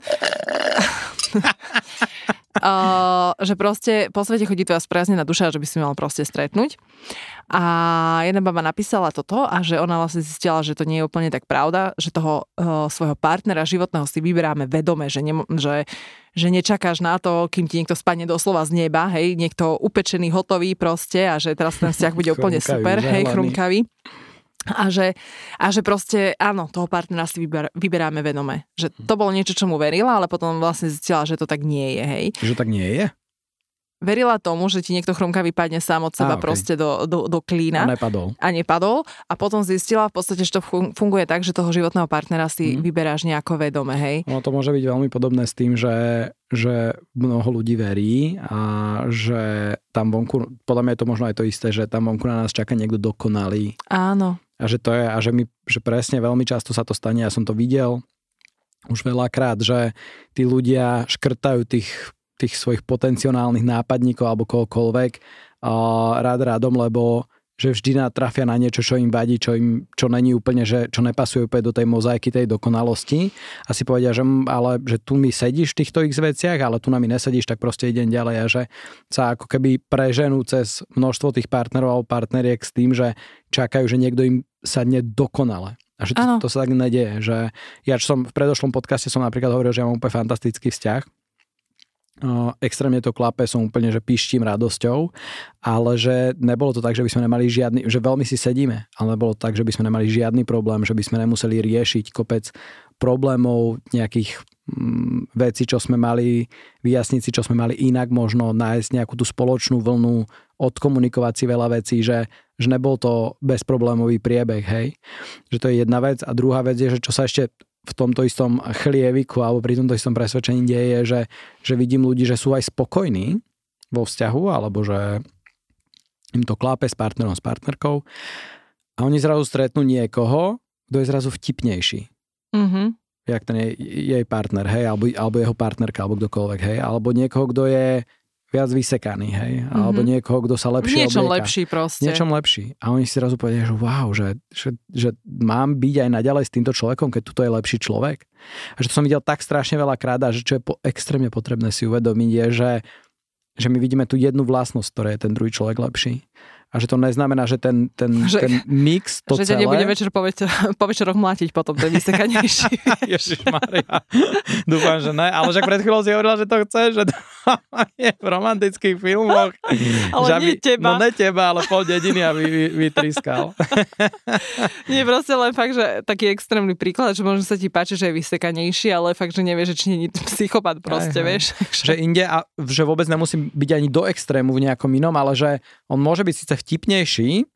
uh, že proste po svete chodí tvoja spriaznená duša, že by si mal proste stretnúť. A jedna baba napísala toto a že ona vlastne zistila, že to nie je úplne tak pravda, že toho uh, svojho partnera životného si vyberáme vedome, že, ne, že, že nečakáš na to, kým ti niekto spadne doslova z neba, hej, niekto upečený, hotový proste a že teraz ten vzťah bude úplne super, hej, chrumkavý. A že, a že proste, áno, toho partnera si vyber, vyberáme vedome. Že to bolo niečo, čomu verila, ale potom vlastne zistila, že to tak nie je, hej. Že tak nie je? Verila tomu, že ti niekto chrumka vypadne sám od seba a, okay. proste do, do, do klína. A nepadol. A nepadol. A potom zistila v podstate, že to funguje tak, že toho životného partnera si hmm. vyberáš nejako vedome, hej. No to môže byť veľmi podobné s tým, že, že mnoho ľudí verí a že tam vonku, podľa mňa je to možno aj to isté, že tam vonku na nás čaká niekto dokonalý. Áno. A že to je, a že my, že presne veľmi často sa to stane, ja som to videl už veľakrát, že tí ľudia škrtajú tých tých svojich potenciálnych nápadníkov alebo kohokoľvek uh, rád rádom, lebo že vždy natrafia na niečo, čo im vadí, čo im čo není úplne, že čo nepasuje úplne do tej mozaiky, tej dokonalosti. A si povedia, že, ale, že tu mi sedíš v týchto ich veciach, ale tu na mi nesedíš, tak proste idem ďalej. A že sa ako keby preženú cez množstvo tých partnerov alebo partneriek s tým, že čakajú, že niekto im sadne dokonale. A že to, to sa tak nedieje. Že ja čo som v predošlom podcaste som napríklad hovoril, že ja mám úplne fantastický vzťah. Uh, extrémne to klape, som úplne, že píštím radosťou, ale že nebolo to tak, že by sme nemali žiadny, že veľmi si sedíme, ale nebolo to tak, že by sme nemali žiadny problém, že by sme nemuseli riešiť kopec problémov, nejakých mm, vecí, čo sme mali, vyjasniť si, čo sme mali inak, možno nájsť nejakú tú spoločnú vlnu, odkomunikovať si veľa vecí, že, že nebol to bezproblémový priebeh, hej. Že to je jedna vec a druhá vec je, že čo sa ešte v tomto istom chlieviku alebo pri tomto istom presvedčení deje, je, že, že vidím ľudí, že sú aj spokojní vo vzťahu alebo že im to klápe s partnerom, s partnerkou a oni zrazu stretnú niekoho, kto je zrazu vtipnejší. Mm-hmm. Jak ten jej, jej partner, hej, alebo, alebo jeho partnerka, alebo kdokoľvek, hej, alebo niekoho, kto je viac vysekaný, hej, mm-hmm. alebo niekoho, kto sa lepšie oblieka. Niečom lepší proste. Niečom lepší. A oni si zrazu povedia, že wow, že, že, že mám byť aj naďalej s týmto človekom, keď tuto je lepší človek. A že to som videl tak strašne veľa krát a že čo je po, extrémne potrebné si uvedomiť je, že, že my vidíme tú jednu vlastnosť, ktorá je ten druhý človek lepší. A že to neznamená, že ten, ten, že, ten mix, to že celé... Že ťa nebude večer po, večer, po večeroch mlátiť potom, ten vysekanejší. Ježišmaria. Dúfam, že ne. Ale však pred chvíľou si hovorila, že to chce, že to je v romantických filmoch. Ale že nie by, teba. No ne teba, ale pol dediny, aby vy, vytriskal. Nie, proste len fakt, že taký extrémny príklad, že možno sa ti páči, že je vysekanejší, ale fakt, že nevieš, že či nie je psychopat proste, aj, vieš. Že inde, a že vôbec nemusí byť ani do extrému v nejakom inom, ale že on môže byť síce vtipnejší,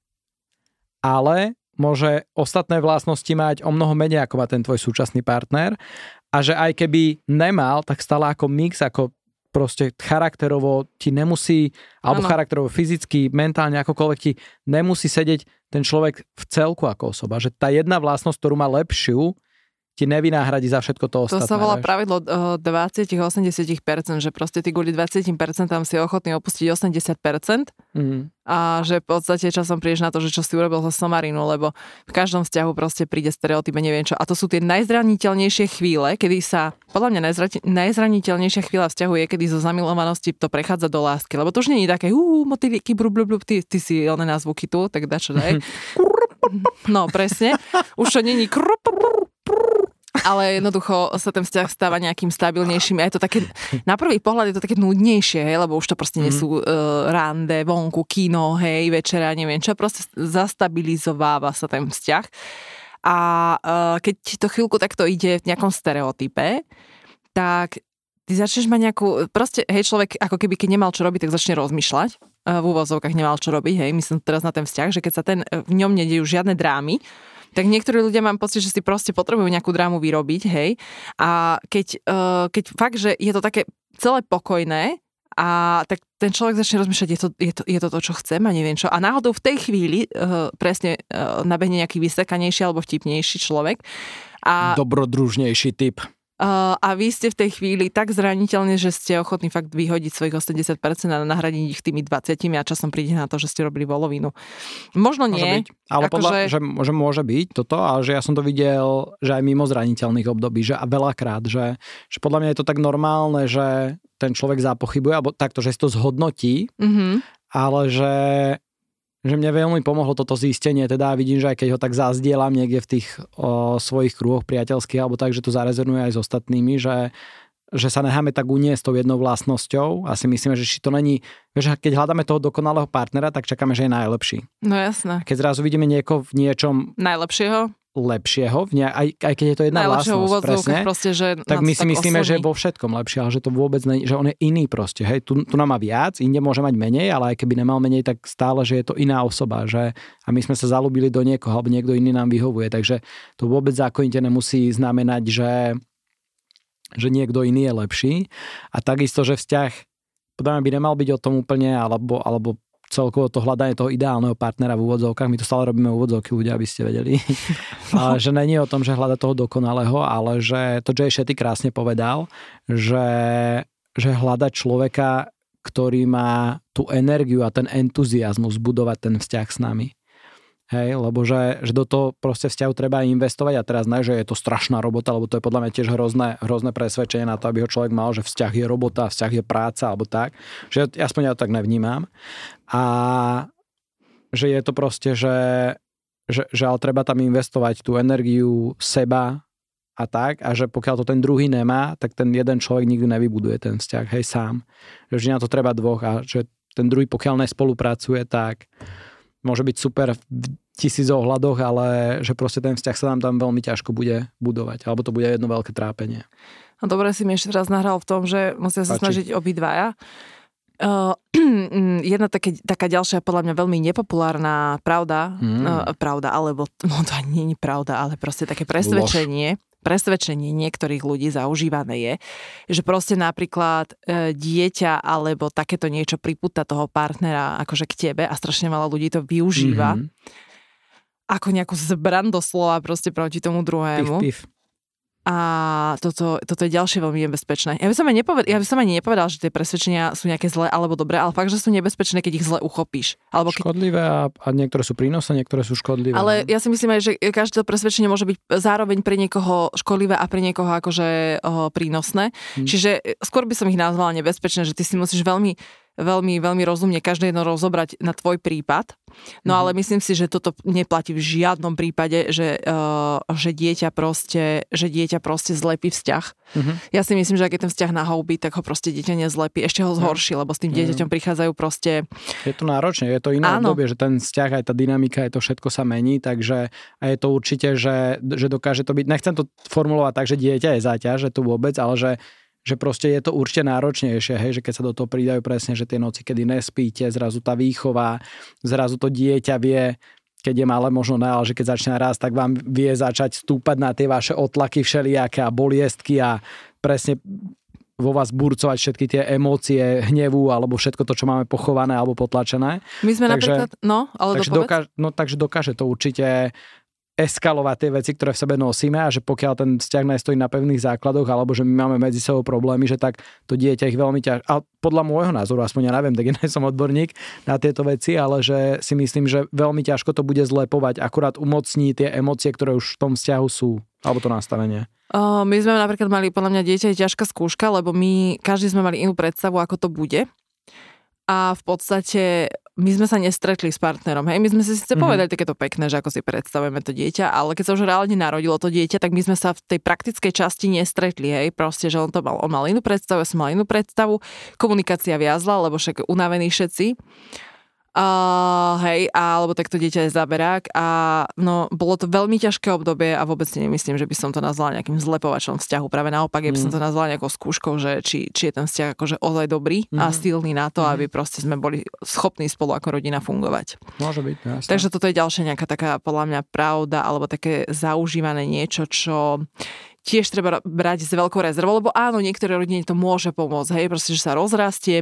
ale môže ostatné vlastnosti mať o mnoho menej, ako má ten tvoj súčasný partner a že aj keby nemal, tak stále ako mix, ako proste charakterovo ti nemusí, alebo ano. charakterovo, fyzicky, mentálne, akokoľvek ti nemusí sedieť ten človek v celku ako osoba. Že tá jedna vlastnosť, ktorú má lepšiu, ti nevynáhradí za všetko to ostatné. To sa volá pravidlo dvadsať až osemdesiat percent, že proste ty kvôli dvadsať percent tam si ochotný opustiť osemdesiat percent mm. a že v podstate časom prídeš na to, že čo si urobil za somarinu, lebo v každom vzťahu proste príde stereotyp, neviem čo. A to sú tie najzraniteľnejšie chvíle, kedy sa, podľa mňa najzra- najzraniteľnejšia chvíľa vzťahu je, kedy zo zamilovanosti to prechádza do lásky, lebo to už nie je také uú, motýliky, brub, brub, ty, ty si oné názvuky tu, tak dačo daj. No, presne. Už to není ale jednoducho sa ten vzťah stáva nejakým stabilnejším a je to také, na prvý pohľad je to také nudnejšie, hej, lebo už to proste nie sú mm. uh, rande, vonku, kino, hej, večera, neviem čo, proste zastabilizováva sa ten vzťah a uh, keď to chvíľku takto ide v nejakom stereotype, tak ty začneš mať nejakú, proste, hej, človek ako keby keď nemal čo robiť, tak začne rozmýšľať. V úvozovkách nemal čo robiť, hej, myslím teraz na ten vzťah, že keď sa ten, v ňom nedejú žiadne drámy, tak niektorí ľudia mám pocit, že si proste potrebujú nejakú drámu vyrobiť, hej. A keď, uh, keď fakt, že je to také celé pokojné, a tak ten človek začne rozmýšľať, je to, je to, je to to, čo chcem a neviem čo. A náhodou v tej chvíli uh, presne uh, nabehne nejaký vysekanejší alebo vtipnejší človek. A dobrodružnejší typ. Uh, a vy ste v tej chvíli tak zraniteľne, že ste ochotní fakt vyhodiť svojich osemdesiat percent a nahradiť ich tými dvadsať a časom príde na to, že ste robili volovinu. Možno nie. Môže byť, ale ako podľa, že... že, že môže byť toto, ale že ja som to videl, že aj mimo zraniteľných období, že a veľakrát, že, že podľa mňa je to tak normálne, že ten človek zapochybuje, alebo takto, že si to zhodnotí, mm-hmm. ale že že mne veľmi pomohlo toto zistenie, teda vidím, že aj keď ho tak zazdielam niekde v tých o, svojich krúhoch priateľských, alebo tak, že to zarezonuje aj s ostatnými, že, že sa necháme tak uniesť tou jednou vlastnosťou a si myslíme, že či to není, vieš, keď hľadáme toho dokonalého partnera, tak čakáme, že je najlepší. No jasné. Keď zrazu vidíme niekoho v niečom najlepšieho, lepšieho, ne, aj, aj keď je to jedna vlastnosť, presne, proste, že tak my si tak myslíme, oslní. že je vo všetkom lepšie, ale že to vôbec nie, že on je iný proste, hej, tu, tu nám má viac, inde môže mať menej, ale aj keby nemal menej, tak stále, že je to iná osoba, že a my sme sa zalúbili do niekoho, alebo niekto iný nám vyhovuje, takže to vôbec zákonite nemusí znamenať, že, že niekto iný je lepší a takisto, že vzťah podľa mňa by nemal byť o tom úplne, alebo, alebo celkovo to hľadanie toho ideálneho partnera v úvodzovkách. My to stále robíme úvodzovky, ľudia, aby ste vedeli. A že není o tom, že hľada toho dokonalého, ale že to Jay Shetty krásne povedal, že, že hľada človeka, ktorý má tú energiu a ten entuziazmus budovať ten vzťah s nami. Hej, lebo že, že do toho proste vzťahu treba investovať a teraz ne, že je to strašná robota, lebo to je podľa mňa tiež hrozné, hrozné presvedčenie na to, aby ho človek mal, že vzťah je robota, vzťah je práca, alebo tak. Že aspoň ja to tak nevnímam. A že je to proste, že, že, že ale treba tam investovať tú energiu seba a tak, a že pokiaľ to ten druhý nemá, tak ten jeden človek nikdy nevybuduje ten vzťah, hej, sám. Že na to treba dvoch a že ten druhý pokiaľ nespolupracuje, tak môže byť super v tisíc ohľadoch, ale že proste ten vzťah sa nám tam veľmi ťažko bude budovať. Alebo to bude jedno veľké trápenie. No dobre, si mi ešte teraz nahral v tom, že musia sa Páči. snažiť obidvaja. Uh, jedna také, taká ďalšia, podľa mňa veľmi nepopulárna pravda, mm. uh, pravda, alebo no to nie je pravda, ale proste také presvedčenie, Lož. presvedčenie niektorých ľudí zaužívané je, že proste napríklad e, dieťa alebo takéto niečo pripúta toho partnera akože k tebe a strašne veľa ľudí to využíva mm-hmm. ako nejakú zbraň doslova proste proti tomu druhému. Pif, pif. A toto, toto je ďalšie veľmi nebezpečné. Ja by som ani nepovedal, ja by som ani nepovedal, že tie presvedčenia sú nejaké zlé alebo dobré, ale fakt, že sú nebezpečné, keď ich zle uchopíš. Alebo keď... Škodlivé a, a niektoré sú prínosné, niektoré sú škodlivé. Ale ja si myslím aj, že každé to presvedčenie môže byť zároveň pre niekoho škodlivé a pre niekoho akože oh, prínosné. Hmm. Čiže skôr by som ich nazvala nebezpečné, že ty si musíš veľmi veľmi, veľmi rozumne každé jedno rozobrať na tvoj prípad. No mm-hmm. ale myslím si, že toto neplatí v žiadnom prípade, že, uh, že dieťa proste, že dieťa proste zlepí vzťah. Mm-hmm. Ja si myslím, že ak je ten vzťah nahoubí, tak ho proste dieťa nezlepí. Ešte ho zhorší, lebo s tým dieťaťom prichádzajú proste... Je to náročné, je to iné obdobie, že ten vzťah, aj tá dynamika, aj to všetko sa mení, takže a je to určite, že, že dokáže to byť... Nechcem to formulovať tak, že dieťa je záťaž, že to vôbec, ale že že proste je to určite náročnejšie, hej, že keď sa do toho pridajú presne, že tie noci, kedy nespíte, zrazu tá výchova, zrazu to dieťa vie, keď je malé, možno ne, ale že keď začne raz, tak vám vie začať stúpať na tie vaše otlaky všelijaké a boliestky a presne vo vás burcovať všetky tie emócie, hnevu alebo všetko to, čo máme pochované alebo potlačené. My sme takže, napríklad, no, ale takže dokáže, no, takže dokáže to určite eskalovať tie veci, ktoré v sebe nosíme a že pokiaľ ten vzťah nestojí na pevných základoch alebo že my máme medzi sebou problémy, že tak to dieťa ich veľmi ťažko. A podľa môjho názoru, aspoň ja neviem, tak ja nie som odborník na tieto veci, ale že si myslím, že veľmi ťažko to bude zlepovať, akurát umocní tie emócie, ktoré už v tom vzťahu sú, alebo to nastavenie. Uh, my sme napríklad mali, podľa mňa dieťa je ťažká skúška, lebo my, každý sme mali inú predstavu, ako to bude. A v podstate my sme sa nestretli s partnerom, hej, my sme si síce mm-hmm. povedali takéto pekné, že ako si predstavujeme to dieťa, ale keď sa už reálne narodilo to dieťa, tak my sme sa v tej praktickej časti nestretli, hej, proste, že on to mal, on mal inú predstavu, ja som mal inú predstavu, komunikácia viazla, lebo však unavení všetci. Uh, hej, alebo takto dieťa je záberák a no, bolo to veľmi ťažké obdobie a vôbec si nemyslím, že by som to nazvala nejakým zlepovačom vzťahu. Práve naopak, ja by som to nazvala nejakou skúškou, že či, či je ten vzťah akože ozaj dobrý mm. a silný na to, mm. aby proste sme boli schopní spolu ako rodina fungovať. Môže byť, jasne. Takže toto je ďalšia nejaká taká podľa mňa pravda alebo také zaužívané niečo, čo tiež treba brať s veľkou rezervou, lebo áno, niektoré rodine to môže pomôcť, hej, proste, že sa rozrastie,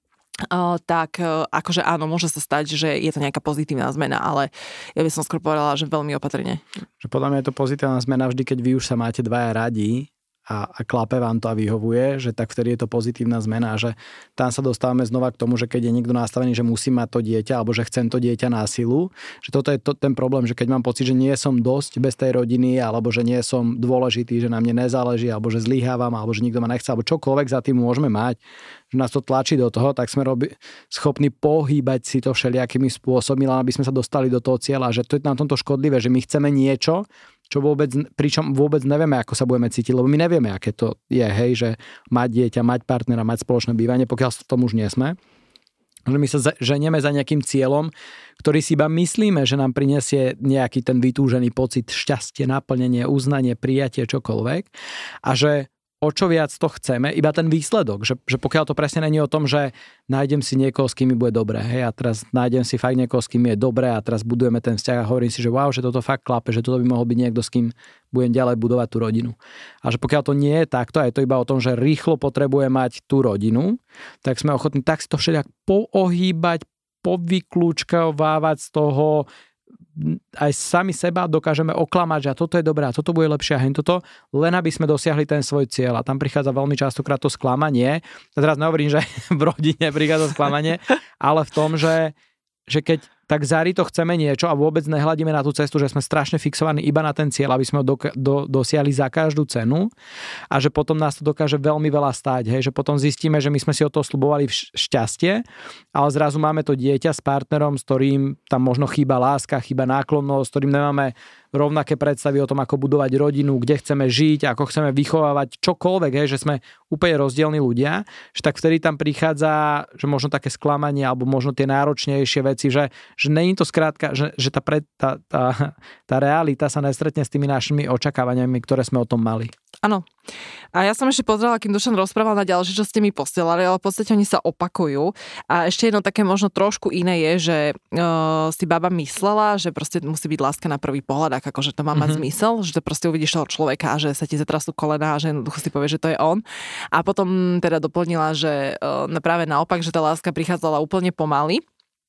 uh, tak uh, akože áno, môže sa stať, že je to nejaká pozitívna zmena, ale ja by som skôr povedala, že veľmi opatrne. Že podľa mňa je to pozitívna zmena vždy, keď vy už sa máte dvaja radi a, a klape vám to a vyhovuje, že tak vtedy je to pozitívna zmena, že tam sa dostávame znova k tomu, že keď je niekto nastavený, že musí mať to dieťa, alebo že chcem to dieťa na silu, že toto je to, ten problém, že keď mám pocit, že nie som dosť bez tej rodiny, alebo že nie som dôležitý, že na mne nezáleží, alebo že zlyhávam, alebo že nikto ma nechce, alebo čokoľvek za tým môžeme mať, že nás to tlačí do toho, tak sme robi, schopní pohýbať si to všelijakými spôsobmi, len aby sme sa dostali do toho cieľa, že to je na tomto škodlivé, že my chceme niečo, čo vôbec, pričom vôbec nevieme, ako sa budeme cítiť, lebo my nevieme, aké to je, hej, že mať dieťa, mať partnera, mať spoločné bývanie, pokiaľ v tom už nie sme. Že my sa ženieme za nejakým cieľom, ktorý si iba myslíme, že nám prinesie nejaký ten vytúžený pocit, šťastie, naplnenie, uznanie, prijatie, čokoľvek. A že o čo viac to chceme, iba ten výsledok, že, že pokiaľ to presne nie je o tom, že nájdem si niekoho, s kým mi bude dobré, hej, a teraz nájdem si fakt niekoho, s kým mi je dobré a teraz budujeme ten vzťah a hovorím si, že wow, že toto fakt klape, že toto by mohol byť niekto, s kým budem ďalej budovať tú rodinu. A že pokiaľ to nie je takto, a je to iba o tom, že rýchlo potrebuje mať tú rodinu, tak sme ochotní tak si to všelijak poohýbať, povyklúčkovávať z toho, aj sami seba dokážeme oklamať, že toto je dobré a toto bude lepšie a hen toto, len aby sme dosiahli ten svoj cieľ. A tam prichádza veľmi častokrát to sklamanie. Ja teraz nehovorím, že v rodine prichádza sklamanie, ale v tom, že, že keď tak zarito chceme niečo a vôbec nehľadíme na tú cestu, že sme strašne fixovaní iba na ten cieľ, aby sme ho do, do, dosiahli za každú cenu a že potom nás to dokáže veľmi veľa stáť. Hej? Že potom zistíme, že my sme si o to sľubovali šťastie, ale zrazu máme to dieťa s partnerom, s ktorým tam možno chýba láska, chýba náklonnosť, s ktorým nemáme rovnaké predstavy o tom, ako budovať rodinu, kde chceme žiť, ako chceme vychovávať čokoľvek, hej, že sme úplne rozdielni ľudia, že tak vtedy tam prichádza, že možno také sklamanie alebo možno tie náročnejšie veci, že, že nie je to skrátka, že, že tá, pred, tá, tá, tá realita sa nestretne s tými našimi očakávaniami, ktoré sme o tom mali. Áno. A ja som ešte pozrela, kým Dušan rozprával na ďalšie, čo ste mi posielali, ale v podstate oni sa opakujú. A ešte jedno také možno trošku iné je, že uh, si baba myslela, že proste musí byť láska na prvý pohľad, akože to má mať mm-hmm. zmysel, že to proste uvidíš toho človeka a že sa ti zatrasú kolená a že jednoducho si povie, že to je on. A potom teda doplnila, že uh, práve naopak, že tá láska prichádzala úplne pomaly.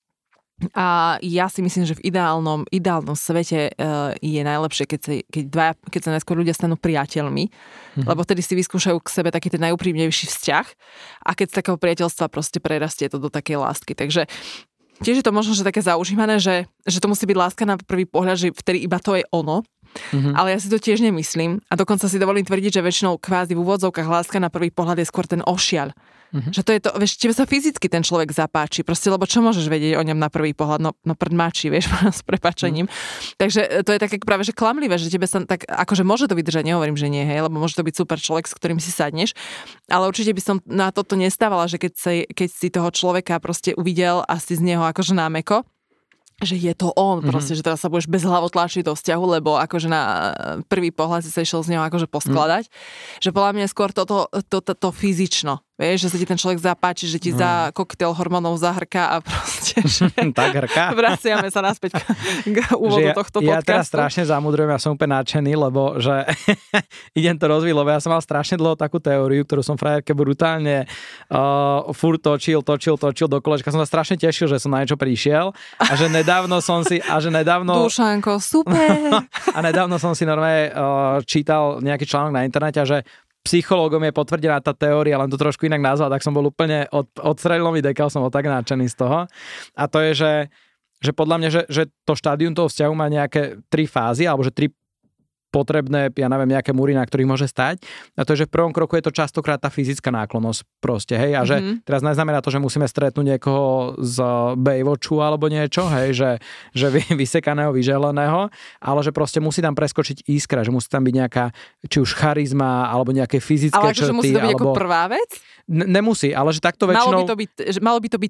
A ja si myslím, že v ideálnom, ideálnom svete uh, je najlepšie, keď sa, keď, dva, keď sa najskôr ľudia stanú priateľmi, mm-hmm. lebo vtedy si vyskúšajú k sebe taký ten najúprimnejší vzťah a keď z takého priateľstva proste prerastie to do takej lásky. Takže tiež je to možno, že také zaužívané, že, že to musí byť láska na prvý pohľad, že vtedy iba to je ono. Mm-hmm. Ale ja si to tiež nemyslím a dokonca si dovolím tvrdiť, že väčšinou kvázi v úvodzovkách láska na prvý pohľad je skôr ten ošiaľ. Mm-hmm. Že to je to, vieš, tebe sa fyzicky ten človek zapáči, proste, lebo čo môžeš vedieť o ňom na prvý pohľad, no, no prdmačí, vieš, s prepáčením. Mm. Takže to je také práve, že klamlivé, že tebe sa tak, akože môže to vydržať, nehovorím, že nie, hej, lebo môže to byť super človek, s ktorým si sadneš, ale určite by som na toto nestávala, že keď, sa, keď si toho človeka proste uvidel a si z neho akože námeko, že je to on, mm-hmm. proste, že teraz sa budeš bez hlavo tlačiť do vzťahu, lebo akože na prvý pohľad si sa išiel z neho akože poskladať. Mm. Že podľa mňa skôr toto, to, to, to fyzično. Vieš, že sa ti ten človek zapáči, že ti mm. za koktail hormónov zahrká a proste, že tak hrká. Vraciame sa naspäť k úvodu ja, tohto podcastu. Ja teraz strašne zamudrujem, ja som úplne nadšený, lebo že idem to rozvíť, lebo ja som mal strašne dlho takú teóriu, ktorú som frajerke brutálne uh, furt točil, točil, točil do kolečka. Som sa strašne tešil, že som na niečo prišiel a že nedávno som si, a že nedávno... Dušanko, super! A nedávno som si normálne uh, čítal nejaký článok na internete, že psychológom je potvrdená tá teória, len to trošku inak nazval, tak som bol úplne od, odstrelil mi dekel, som bol tak nadšený z toho. A to je, že, že podľa mňa, že, že to štádium toho vzťahu má nejaké tri fázy, alebo že tri potrebné, ja neviem, nejaké múry, na ktorých môže stať. A to je, že v prvom kroku je to častokrát tá fyzická náklonnosť proste, hej, a že mm-hmm. teraz neznamená to, že musíme stretnúť niekoho z Baywatchu alebo niečo, hej, že, že vysekaného, vyželeného, ale že proste musí tam preskočiť iskra, že musí tam byť nejaká, či už charizma, alebo nejaké fyzické ale črty. Ale musí to byť alebo... ako prvá vec? N- nemusí, ale že takto väčšinou... Malo by to byť, že malo by to byť tam.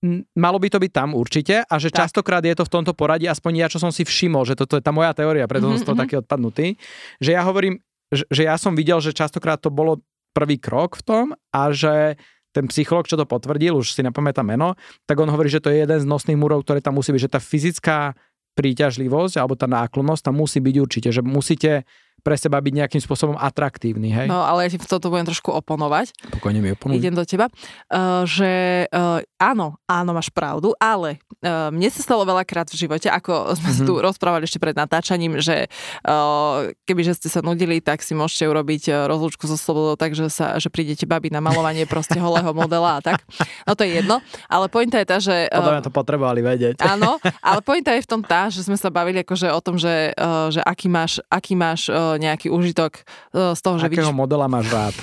malo by to byť tam určite a že tak. Častokrát je to v tomto poradí, aspoň ja, čo som si všimol, že toto je tá moja teória, preto som mm-hmm. z toho taký odpadnutý, že ja hovorím, že, že ja som videl, že častokrát to bolo prvý krok v tom a že ten psychológ, čo to potvrdil, už si nepamätám meno, tak on hovorí, že to je jeden z nosných múrov, ktoré tam musí byť, že tá fyzická príťažlivosť alebo tá náklonnosť tam musí byť určite, že musíte pre seba byť nejakým spôsobom atraktívny, hej? No, ale ja ti v tomto budem trošku oponovať. Pokojne mi oponuj. Idem do teba. Uh, že uh, áno, áno, máš pravdu, ale uh, mne sa stalo veľakrát v živote, ako sme mm-hmm. tu rozprávali ešte pred natáčaním, že uh, kebyže ste sa nudili, tak si môžete urobiť uh, rozlúčku so slobodou, takže sa, že prídete babi na malovanie proste holého modela a tak. No to je jedno, ale pointa je tá, že... Uh, Podľa mňa to potrebovali vedieť. Áno, ale pointa je v tom tá, že sme sa bavili akože o tom, že, uh, že aký máš, aký máš uh, nejaký užitok z toho, že akého vidíš... modela máš rád?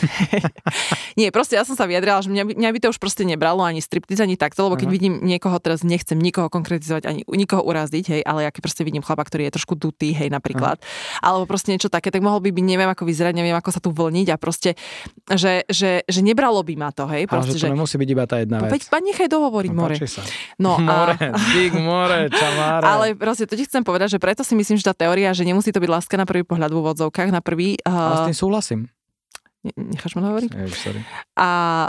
Nie, proste ja som sa vyjadrila, že mňa by, mňa by to už proste nebralo ani striptiz, ani takto, lebo keď uh-huh. vidím niekoho, teraz nechcem nikoho konkretizovať, ani nikoho uraziť, hej, ale ja keď proste vidím chlapa, ktorý je trošku dutý, hej, napríklad, uh-huh. alebo proste niečo také, tak mohol by byť, neviem ako vyzerať, neviem ako sa tu vlniť a proste, že, že, že nebralo by ma to, hej. Proste, ale že to že... nemusí byť iba tá jedna vec. Veď pa nechaj dohovoriť, no, more. No, more, a... big more, čamáre. Ale proste to ti chcem povedať, že preto si myslím, že tá teória, že nemusí to byť láska na prvý pohľad v úvodzovkách, na prvý. Uh... Ale s tým súhlasím. Ne, necháš ma hovoriť? Sorry. A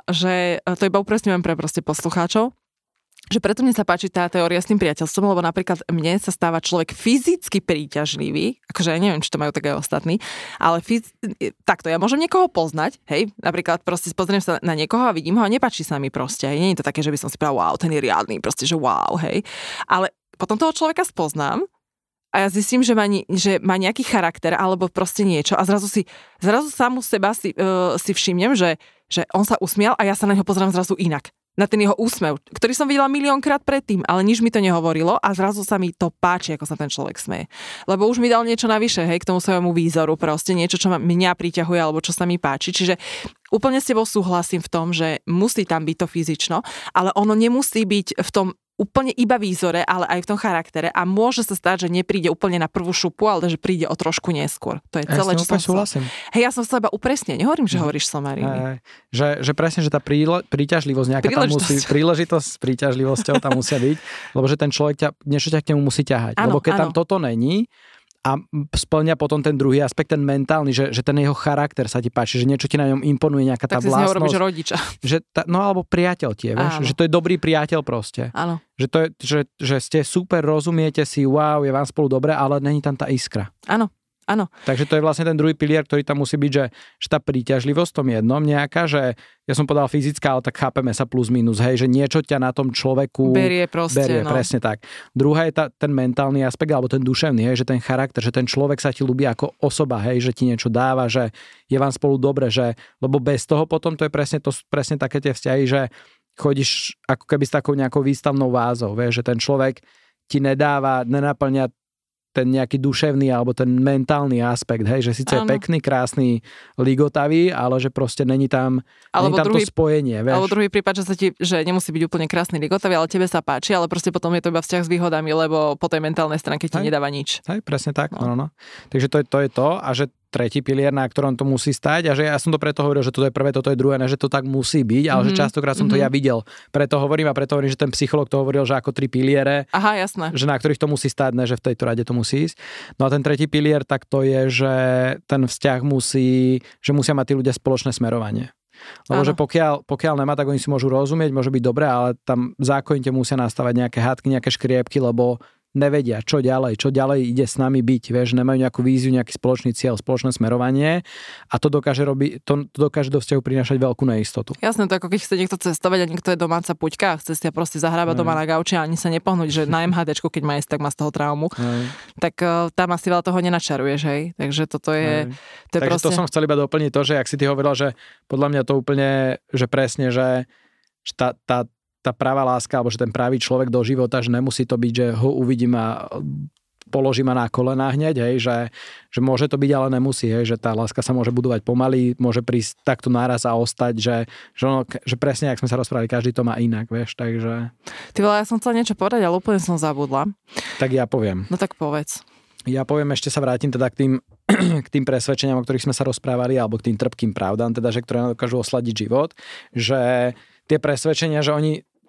že to iba upresňujem pre proste poslucháčov, že preto mne sa páči tá teória s tým priateľstvom, lebo napríklad mne sa stáva človek fyzicky príťažlivý, akože ja neviem, či to majú tak aj ostatní, ale fyz... takto, ja môžem niekoho poznať, hej, napríklad proste pozriem sa na niekoho a vidím ho a nepáči sa mi proste, hej, nie je to také, že by som si povedal, wow, ten je riadny, proste, že wow, hej, ale potom toho človeka spoznám a ja zistím, že má, že má nejaký charakter alebo proste niečo a zrazu si, zrazu samu seba si, uh, si všimnem, že, že on sa usmial a ja sa na neho pozerám zrazu inak. Na ten jeho úsmev, ktorý som videla miliónkrát predtým, ale nič mi to nehovorilo a zrazu sa mi to páči, ako sa ten človek smeje. Lebo už mi dal niečo navyše, hej, k tomu svojmu výzoru, proste niečo, čo ma, mňa priťahuje alebo čo sa mi páči. Čiže úplne s tebou súhlasím v tom, že musí tam byť to fyzično, ale ono nemusí byť v tom úplne iba výzore, ale aj v tom charaktere a môže sa stať, že nepríde úplne na prvú šupu, ale že príde o trošku neskôr. To je celé, ja čo som súhlasím. Hej, ja som sa iba upresne, nehovorím, že hovoríš somariny. Že, že presne, že tá príle, príťažlivosť nejaká tam musí, príležitosť s príťažlivosťou tam musia byť, lebo že ten človek ťa, niečo ťa k nemu musí ťahať. Ano, lebo keď ano. Tam toto není, a splňa potom ten druhý aspekt, ten mentálny, že, že ten jeho charakter sa ti páči, že niečo ti na ňom imponuje, nejaká tak tá vlastnosť. Tak si z neho robíš rodiča. Že tá, no alebo priateľ tie, vieš, že to je dobrý priateľ proste. Áno. Že, to je, že, že ste super, rozumiete si, wow, je vám spolu dobre, ale není tam tá iskra. Áno. Áno. Takže to je vlastne ten druhý pilier, ktorý tam musí byť, že, že tá príťažlivosť v tom jednom nejaká, že ja som povedal fyzická, ale tak chápeme sa plus minus, hej, že niečo ťa na tom človeku berie proste, berie, no. Presne tak. Druhá je tá, ten mentálny aspekt, alebo ten duševný, hej, že ten charakter, že ten človek sa ti ľúbi ako osoba, hej, že ti niečo dáva, že je vám spolu dobre, že, lebo bez toho potom to je presne, to, presne také tie vzťahy, že chodíš ako keby s takou nejakou výstavnou vázou, vieš, že ten človek ti nedáva, nenaplňa ten nejaký duševný alebo ten mentálny aspekt, hej, že síce je pekný, krásny, ligotavý, ale že proste není tam, není tam druhý, to spojenie, vieš. Alebo druhý prípad, že, sa ti, že nemusí byť úplne krásny, ligotavý, ale tebe sa páči, ale proste potom je to iba vzťah s výhodami, lebo po tej mentálnej stránke ti hej. nedáva nič. Hej, presne tak, no. No, no. Takže to je, to je to a že tretí pilier, na ktorom to musí stať a že ja som to preto hovoril, že toto je prvé, toto je druhé, ne, že to tak musí byť, ale mm-hmm. že častokrát som mm-hmm. to ja videl. Preto hovorím a preto hovorím, že ten psychológ to hovoril, že ako tri piliere. Aha, jasné. Že na ktorých to musí stať, ne, že v tejto rade to musí ísť. No a ten tretí pilier, tak to je, že ten vzťah musí, že musia mať tí ľudia spoločné smerovanie. Lebo ano. Že pokiaľ, pokiaľ nemá, tak oni si môžu rozumieť, môže byť dobré, ale tam zákonite musia nastavať nejaké hádky, nejaké škriepky, lebo nevedia, čo ďalej, čo ďalej ide s nami byť, vieš, nemajú nejakú víziu, nejaký spoločný cieľ, spoločné smerovanie a to dokáže robiť, to, to dokáže do vzťahu prinášať veľkú neistotu. Jasné, to ako keď chce niekto cestovať a niekto je domáca puťka a chce si proste zahrábať doma na gauči a ani sa nepohnúť, že na em há déčku, keď má ísť, tak má z toho traumu. Aj. Tak uh, tam asi veľa toho nenačaruješ, hej. Takže toto je, to je Takže proste... to som chcel iba doplniť to, že ak si ty hovorila, že podľa mňa to úplne, že presne, že, že tá, tá tá pravá láska, alebo že ten pravý človek do života, že nemusí to byť, že ho uvidím a položím ma na kolená hneď, hej, že, že môže to byť, ale nemusí, hej, že tá láska sa môže budovať pomaly, môže prísť takto naraz a ostať, že, že, ono, že presne, jak sme sa rozprávali, každý to má inak, vieš, takže... Ty veľa, ja som chcela niečo povedať, ale úplne som zabudla. Tak ja poviem. No tak povedz. Ja poviem, ešte sa vrátim teda k tým, k tým presvedčeniam, o ktorých sme sa rozprávali, alebo k tým trpkým pravdám, teda, že ktoré dokážu osladiť život, že tie presvedčenia, že oni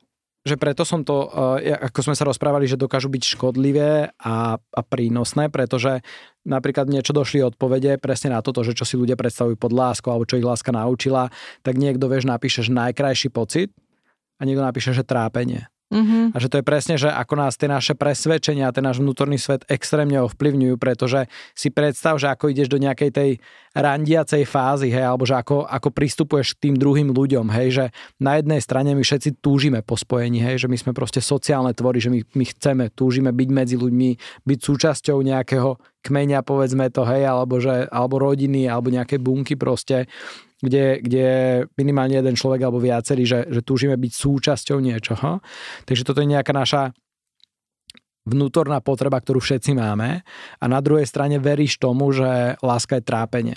že preto som to, ako sme sa rozprávali, že dokážu byť škodlivé a, a prínosné, pretože napríklad niečo došli odpovede presne na toto, že čo si ľudia predstavujú pod láskou alebo čo ich láska naučila, tak niekto, vieš, napíše, že najkrajší pocit a niekto napíše, že trápenie. Mm-hmm. A že to je presne, že ako nás tie naše presvedčenia, ten náš vnútorný svet extrémne ovplyvňujú, pretože si predstav, že ako ideš do nejakej tej randiacej fázy, hej, alebo že ako, ako pristupuješ k tým druhým ľuďom, hej, že na jednej strane my všetci túžime po spojení, hej, že my sme proste sociálne tvory, že my, my chceme, túžime byť medzi ľuďmi, byť súčasťou nejakého kmeňa, povedzme to, hej, alebo, že, alebo rodiny, alebo nejaké bunky proste, kde, kde minimálne jeden človek alebo viacerí, že, že túžime byť súčasťou niečoho. Takže toto je nejaká naša vnútorná potreba, ktorú všetci máme. A na druhej strane veríš tomu, že láska je trápenie.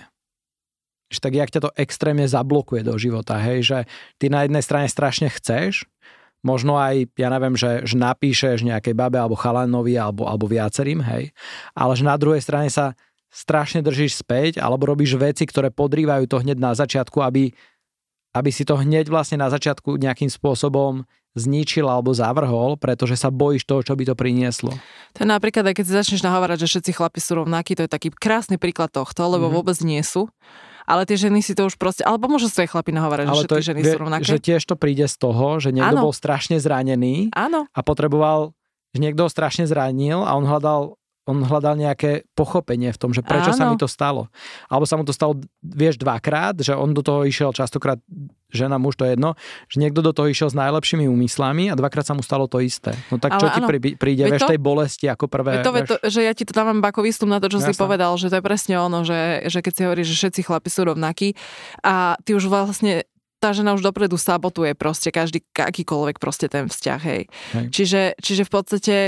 Že tak jak ťa to extrémne zablokuje do života, hej, že ty na jednej strane strašne chceš, možno aj, ja neviem, že, že napíšeš nejakej babe alebo chalanovi alebo, alebo viacerým, hej, ale že na druhej strane sa strašne držíš späť, alebo robíš veci, ktoré podrývajú to hneď na začiatku, aby, aby si to hneď vlastne na začiatku nejakým spôsobom zničil alebo zavrhol, pretože sa bojíš toho, čo by to prinieslo. To je napríklad, aj keď si začneš nahovárať, že všetci chlapi sú rovnakí, to je taký krásny príklad tohto, lebo mm-hmm. vôbec nie sú. Ale tie ženy si to už proste, alebo môžu sa aj chlapi nahovárať, že všetky ženy je, sú rovnaké. Že tiež to príde z toho, že niekto Áno. bol strašne zranený Áno. a potreboval, že niekto ho strašne zranil a on hľadal on hľadal nejaké pochopenie v tom, že prečo Áno. sa mi to stalo. Alebo sa mu to stalo, vieš, dvakrát, že on do toho išiel častokrát, žena, muž, to je jedno, že niekto do toho išiel s najlepšími úmyslami a dvakrát sa mu stalo to isté. No tak čo Ale ti prí, príde, veď vieš, to, tej bolesti ako prvé. To, to, že ja ti to dávam ako výstup na to, čo Jasne. si povedal, že to je presne ono, že, že keď si hovoríš, že všetci chlapi sú rovnakí a ty už vlastne tá žena už dopredu sabotuje proste každý, akýkoľvek proste ten vzťah, hej. hej. Čiže, čiže v podstate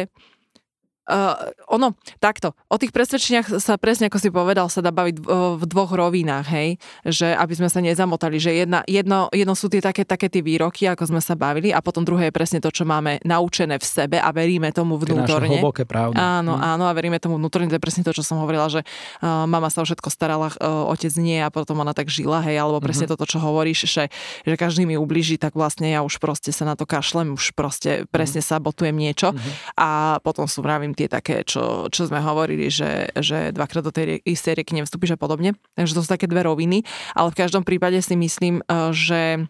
Uh, ono, takto, o tých presvedčeniach sa presne ako si povedal, sa dá baviť v, v dvoch rovinách, hej, že aby sme sa nezamotali, že jedna, jedno, jedno sú tie také, také tie výroky, ako sme sa bavili a potom druhé je presne to, čo máme naučené v sebe a veríme tomu vnútorne. Tie naše hlboké pravdy. Áno, hm. áno a veríme tomu vnútorne, to je presne to, čo som hovorila, že uh, mama sa o všetko starala, uh, otec nie a potom ona tak žila, hej, alebo presne mm-hmm. toto, čo hovoríš, že, že každý mi ublíži, tak vlastne ja už proste sa na to kašlem, už proste presne mm-hmm. sabotujem niečo mm-hmm. a potom sú vravím tie také, čo, čo sme hovorili, že, že dvakrát do tej istej rieky nevstúpiš a podobne. Takže to sú také dve roviny, ale v každom prípade si myslím, že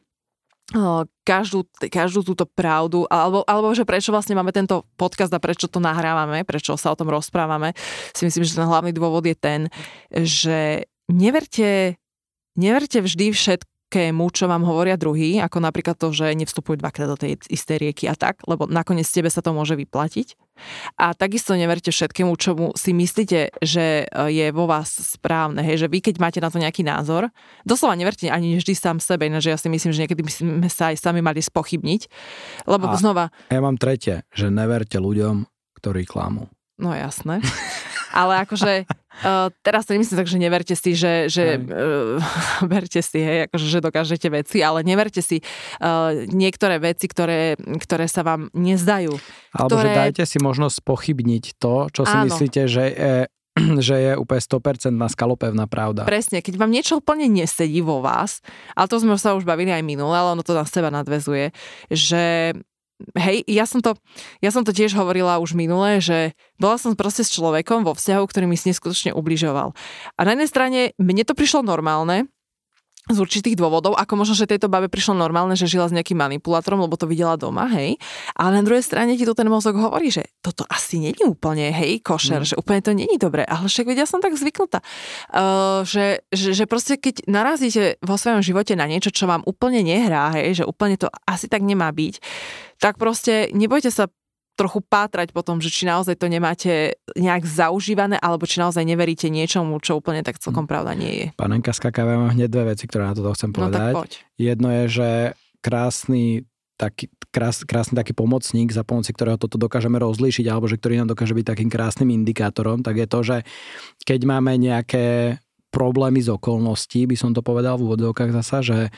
každú, každú túto pravdu, alebo, alebo že prečo vlastne máme tento podcast a prečo to nahrávame, prečo sa o tom rozprávame, si myslím, že ten hlavný dôvod je ten, že neverte, neverte vždy všetko, kému, čo vám hovoria druhý, ako napríklad to, že nevstupujú dvakrát do tej istej rieky a tak, lebo nakoniec tebe sa to môže vyplatiť. A takisto neverte všetkému, čomu si myslíte, že je vo vás správne, hej, že vy keď máte na to nejaký názor, doslova neverte ani vždy sám sebe, ináč ja si myslím, že niekedy by sme sa aj sami mali spochybniť, lebo a znova... Ja mám tretie, že neverte ľuďom, ktorí klamú. No jasné. Ale akože uh, teraz to nemyslím tak, že neverte si, že, že uh, verte si, hej, akože, že dokážete veci, ale neverte si uh, niektoré veci, ktoré, ktoré sa vám nezdajú. Alebo ktoré... že dajte si možnosť spochybniť to, čo si Áno. myslíte, že je, že je úplne sto percent skalopevná pravda. Presne, keď vám niečo úplne nesedí vo vás, ale to sme sa už bavili aj minule, ale ono to na seba nadväzuje, že hej, ja som to, ja som to tiež hovorila už minule, že bola som proste s človekom vo vzťahu, ktorý mi neskutočne ubližoval. A na jednej strane mne to prišlo normálne, z určitých dôvodov, ako možno, že tejto babe prišlo normálne, že žila s nejakým manipulátorom, lebo to videla doma, hej. Ale na druhej strane ti to ten mozog hovorí, že toto asi není úplne, hej, košer, mm. že úplne to není dobré. Ale však vedia, som tak zvyknutá. Uh, že, že, že proste keď narazíte vo svojom živote na niečo, čo vám úplne nehrá, hej, že úplne to asi tak nemá byť, tak proste nebojte sa trochu pátrať po tom, že či naozaj to nemáte nejak zaužívané, alebo či naozaj neveríte niečomu, čo úplne tak celkom pravda nie je. Panenka Skakáva, mám hneď dve veci, ktoré na toto chcem povedať. No tak poď. Jedno je, že krásny taký, krás, krásny taký pomocník, za pomoci ktorého toto dokážeme rozlíšiť, alebo že ktorý nám dokáže byť takým krásnym indikátorom, tak je to, že keď máme nejaké problémy z okolností, by som to povedal v úvodzovkách zasa, že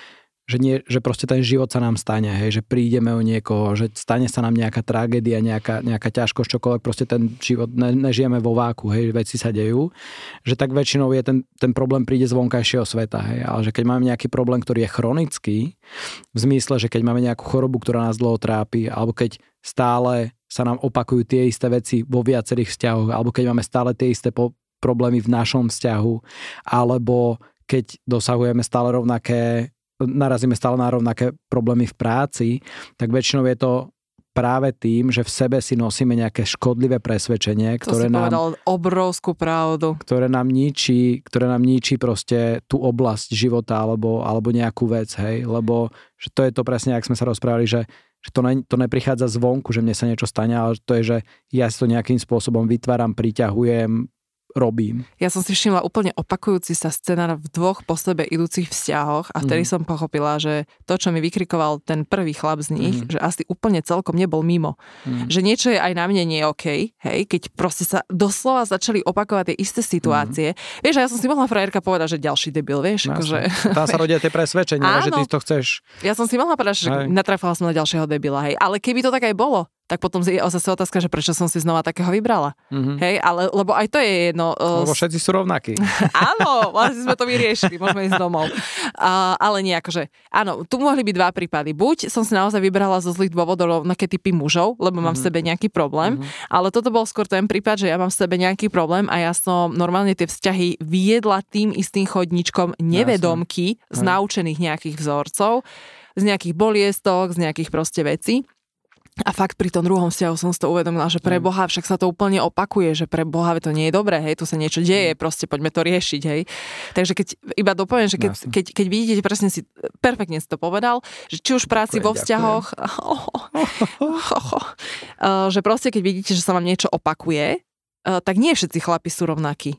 že, nie, že proste ten život sa nám stane, hej, že prídeme o niekoho, že stane sa nám nejaká tragédia, nejaká, nejaká ťažkosť, čokoľvek, proste ten život, ne, nežijeme vo váku, hej, veci sa dejú, že tak väčšinou je ten, ten problém príde z vonkajšieho sveta, hej, ale že keď máme nejaký problém, ktorý je chronický, v zmysle, že keď máme nejakú chorobu, ktorá nás dlho trápi, alebo keď stále sa nám opakujú tie isté veci vo viacerých vzťahoch, alebo keď máme stále tie isté po- problémy v našom vzťahu, alebo keď dosahujeme stále rovnaké narazíme stále na rovnaké problémy v práci, tak väčšinou je to práve tým, že v sebe si nosíme nejaké škodlivé presvedčenie, to ktoré si nám, povedal obrovskú pravdu. Ktoré nám ničí, ktoré nám ničí proste tú oblasť života alebo, alebo nejakú vec, hej, lebo že to je to presne, ak sme sa rozprávali, že, že to, ne, to neprichádza zvonku, že mne sa niečo stane, ale to je, že ja si to nejakým spôsobom vytváram, priťahujem, robím. Ja som si všimla úplne opakujúci sa scenár v dvoch po sebe idúcich vzťahoch a vtedy mm. som pochopila, že to, čo mi vykrikoval ten prvý chlap z nich, mm. že asi úplne celkom nebol mimo. Mm. Že niečo je aj na mne nie OK, hej, keď proste sa doslova začali opakovať tie isté situácie. Mm. Vieš, a ja som si mohla frajerka povedať, že ďalší debil, vieš, no, akože... Tam sa rodia tie presvedčenia, že ty to chceš. Ja som si mohla povedať, že hej. natrafala som na ďalšieho debila, hej, ale keby to tak aj bolo, tak potom je zase otázka, že prečo som si znova takého vybrala. Mm-hmm. Hej, ale, lebo aj to je jedno... Uh, lebo všetci sú rovnakí. Áno, vlastne sme to vyriešili, môžeme ísť domov. Uh, ale nie, akože, áno, tu mohli byť dva prípady. Buď som si naozaj vybrala zo zlých dôvodov rovnaké typy mužov, lebo mám mm-hmm. v sebe nejaký problém, mm-hmm. ale toto bol skôr ten prípad, že ja mám v sebe nejaký problém a ja som normálne tie vzťahy viedla tým istým chodničkom nevedomky z naučených nejakých vzorcov, z nejakých boliestok, z nejakých proste vecí. A fakt pri tom druhom vzťahu som si to uvedomila, že pre Boha však sa to úplne opakuje, že pre Boha to nie je dobré, hej, tu sa niečo deje, proste poďme to riešiť, hej. Takže keď iba dopoviem, že keď, keď, keď vidíte, presne si, perfektne si to povedal, že či už v práci, vo vzťahoch, oh, oh, oh, oh, že proste keď vidíte, že sa vám niečo opakuje, tak nie všetci chlapi sú rovnakí.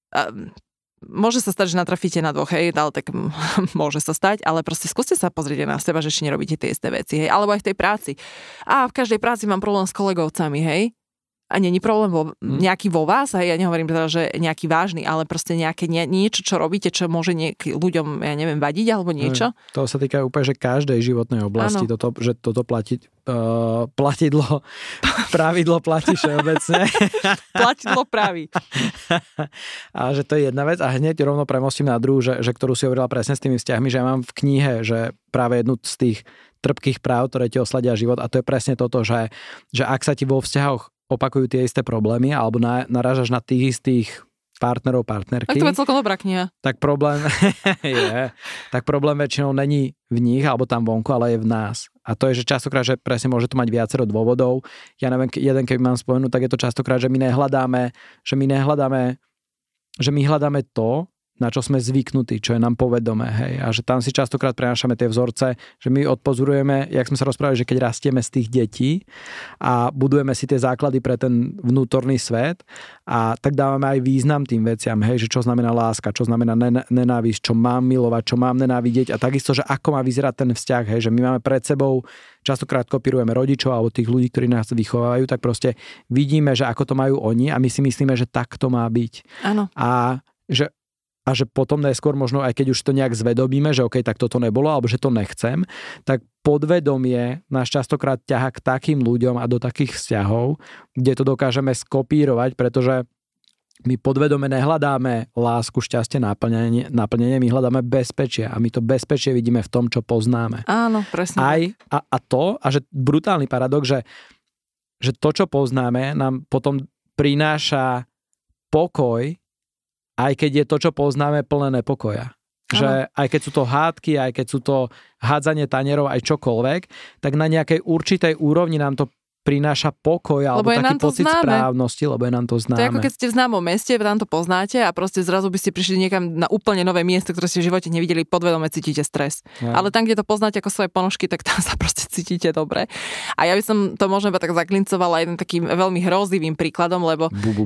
Môže sa stať, že natrafíte na dvoch, hej, ale tak môže sa stať, ale proste skúste sa pozrieť na seba, že či nerobíte tie isté veci, hej, alebo aj v tej práci. A v každej práci mám problém s kolegovcami, hej, a není problém vo, nejaký vo vás, hej, ja nehovorím teda, že nejaký vážny, ale proste nejaké nie, niečo, čo robíte, čo môže niek- ľuďom, ja neviem, vadiť, alebo niečo. Hej, to sa týka úplne, že každej životnej oblasti, toto, že toto platí, uh, platidlo, pravidlo platí všeobecne. Platidlo praví. A že to je jedna vec a hneď rovno premostím na druhú, že, že ktorú si hovorila presne s tými vzťahmi, že ja mám v knihe, že práve jednu z tých trpkých práv, ktoré ti osladia život a to je presne toto, že, že ak sa ti vo vzťahoch opakujú tie isté problémy alebo na, narážaš na tých istých partnerov, partnerky. Tak to je celkom dobrá kniha. Tak problém je, tak problém väčšinou není v nich alebo tam vonku, ale je v nás. A to je, že častokrát, že presne môže to mať viacero dôvodov. Ja neviem, jeden keby mám spomenúť, tak je to častokrát, že my nehľadáme, že my nehľadáme, že my hľadáme to, na čo sme zvyknutí, čo je nám povedomé, hej. A že tam si častokrát prenášame tie vzorce, že my odpozorujeme, jak sme sa rozprávali, že keď rastieme z tých detí a budujeme si tie základy pre ten vnútorný svet a tak dávame aj význam tým veciam, hej, že čo znamená láska, čo znamená nenávisť, čo mám milovať, čo mám nenávidieť a takisto, že ako má vyzerať ten vzťah, hej, že my máme pred sebou, častokrát kopírujeme rodičov alebo tých ľudí, ktorí nás vychovajú, tak proste vidíme, že ako to majú oni a my si myslíme, že tak to má byť. Áno. A že a že potom neskôr možno, aj keď už to nejak zvedomíme, že okej, tak toto nebolo, alebo že to nechcem, tak podvedomie nás častokrát ťaha k takým ľuďom a do takých vzťahov, kde to dokážeme skopírovať, pretože my podvedome nehľadáme lásku, šťastie, naplnenie, naplnenie, my hľadáme bezpečie a my to bezpečie vidíme v tom, čo poznáme. Áno, presne. Aj, a, a to, a že brutálny paradox, že, že to, čo poznáme, nám potom prináša pokoj, aj keď je to, čo poznáme, plné nepokoja. Že aj keď sú to hádky, aj keď sú to hádzanie tanierov, aj čokoľvek, tak na nejakej určitej úrovni nám to prináša pokoj alebo taký pocit známe. Správnosti, lebo je nám to známe. To je ako keď ste v známom meste, tam to poznáte a proste zrazu by ste prišli niekam na úplne nové miesto, ktoré ste v živote nevideli, podvedome cítite stres. Ja. Ale tam, kde to poznáte ako svoje ponožky, tak tam sa proste cítite dobre. A ja by som to možno iba tak zaklincovala jeden takým veľmi hrozivým príkladom, lebo bu, bu, bu.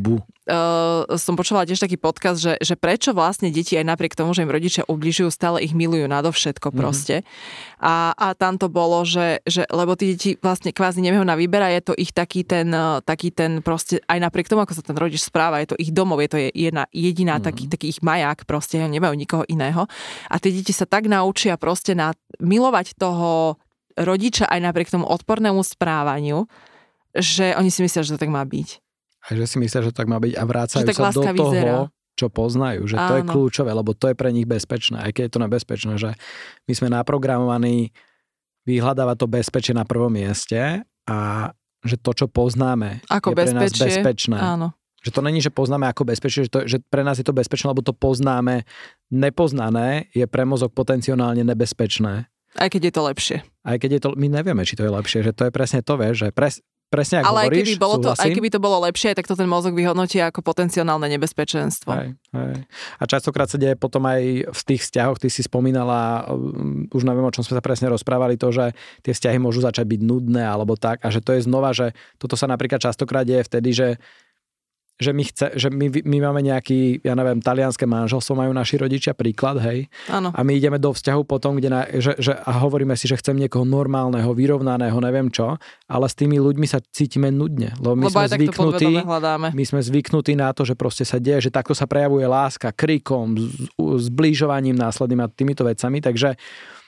uh, som počula tiež taký podcast, že, že prečo vlastne deti aj napriek tomu, že im rodičia ubližujú, stále ich milujú nadovšetko proste. Mm-hmm. A, a tam to bolo, že, že lebo tí deti vlastne kvázi nemajú na výber a je to ich taký ten, taký ten proste, aj napriek tomu, ako sa ten rodič správa, je to ich domov, je to jedna, jediná mm-hmm. taký, taký ich maják, proste nemajú nikoho iného. A tie deti sa tak naučia proste na milovať toho rodiča aj napriek tomu odpornému správaniu, že oni si myslia, že to tak má byť. A že si myslia, že to tak má byť a vrácajú sa do toho, vyzerá. čo poznajú. Že Áno. to je kľúčové, lebo to je pre nich bezpečné. Aj keď je to nebezpečné, že my sme naprogramovaní vyhľadávať to bezpečie na prvom mieste a že to, čo poznáme, ako je pre nás bezpečné. Áno. Že to není, že poznáme ako bezpečie, že, to, že pre nás je to bezpečné, lebo to poznáme. Nepoznané je pre mozog potenciálne nebezpečné. Aj keď je to lepšie. Aj keď je to, my nevieme, či to je lepšie, že to je presne to, vieš, že pres, presne ako ale hovoríš, aj keby, bolo to, aj keby to bolo lepšie, tak to ten mozog vyhodnotí ako potenciálne nebezpečenstvo. Aj, aj. A častokrát sa deje potom aj v tých vzťahoch, ty si spomínala, um, už neviem, o čom sme sa presne rozprávali, to, že tie vzťahy môžu začať byť nudné alebo tak a že to je znova, že toto sa napríklad častokrát deje vtedy, že že my, chce, že my, my máme nejaký, ja neviem, talianské manželstvo, majú naši rodičia príklad, hej. Áno. A my ideme do vzťahu potom, kde na, že, že, a hovoríme si, že chcem niekoho normálneho, vyrovnaného, neviem čo, ale s tými ľuďmi sa cítime nudne, lebo my lebo sme zvyknutí, my sme zvyknutí na to, že proste sa deje, že takto sa prejavuje láska krikom, zbližovaním následným a týmito vecami, takže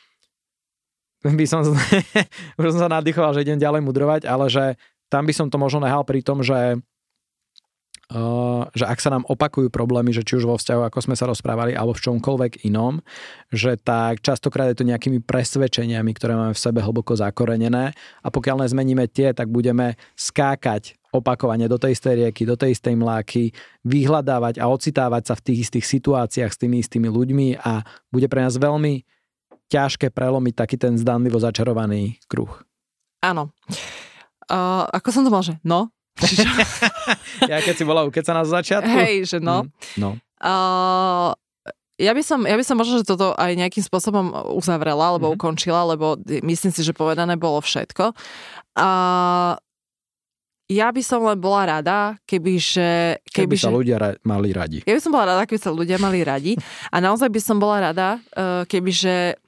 by som, už som sa nadýchoval, že idem ďalej mudrovať, ale že tam by som to možno nehal pri tom, že Uh, že ak sa nám opakujú problémy, že či už vo vzťahu, ako sme sa rozprávali, alebo v čomkoľvek inom, že tak častokrát je to nejakými presvedčeniami, ktoré máme v sebe hlboko zakorenené a pokiaľ nezmeníme tie, tak budeme skákať opakovane do tej istej rieky, do tej istej mláky, vyhľadávať a ocitávať sa v tých istých situáciách s tými istými ľuďmi a bude pre nás veľmi ťažké prelomiť taký ten zdanlivo začarovaný kruh. Áno. Uh, ako som to mal, že no? Ja keď si bola ukecaná na začiatku. Hej, že no. Mm, no. Uh, ja, by som, ja by som možno, že toto aj nejakým spôsobom uzavrela, alebo mm-hmm. ukončila, lebo myslím si, že povedané bolo všetko. Uh, ja by som len bola rada, kebyže... Keby, keby sa že, ľudia ra- mali radi. Ja by som bola rada, keby sa ľudia mali radi. A naozaj by som bola rada, uh, kebyže...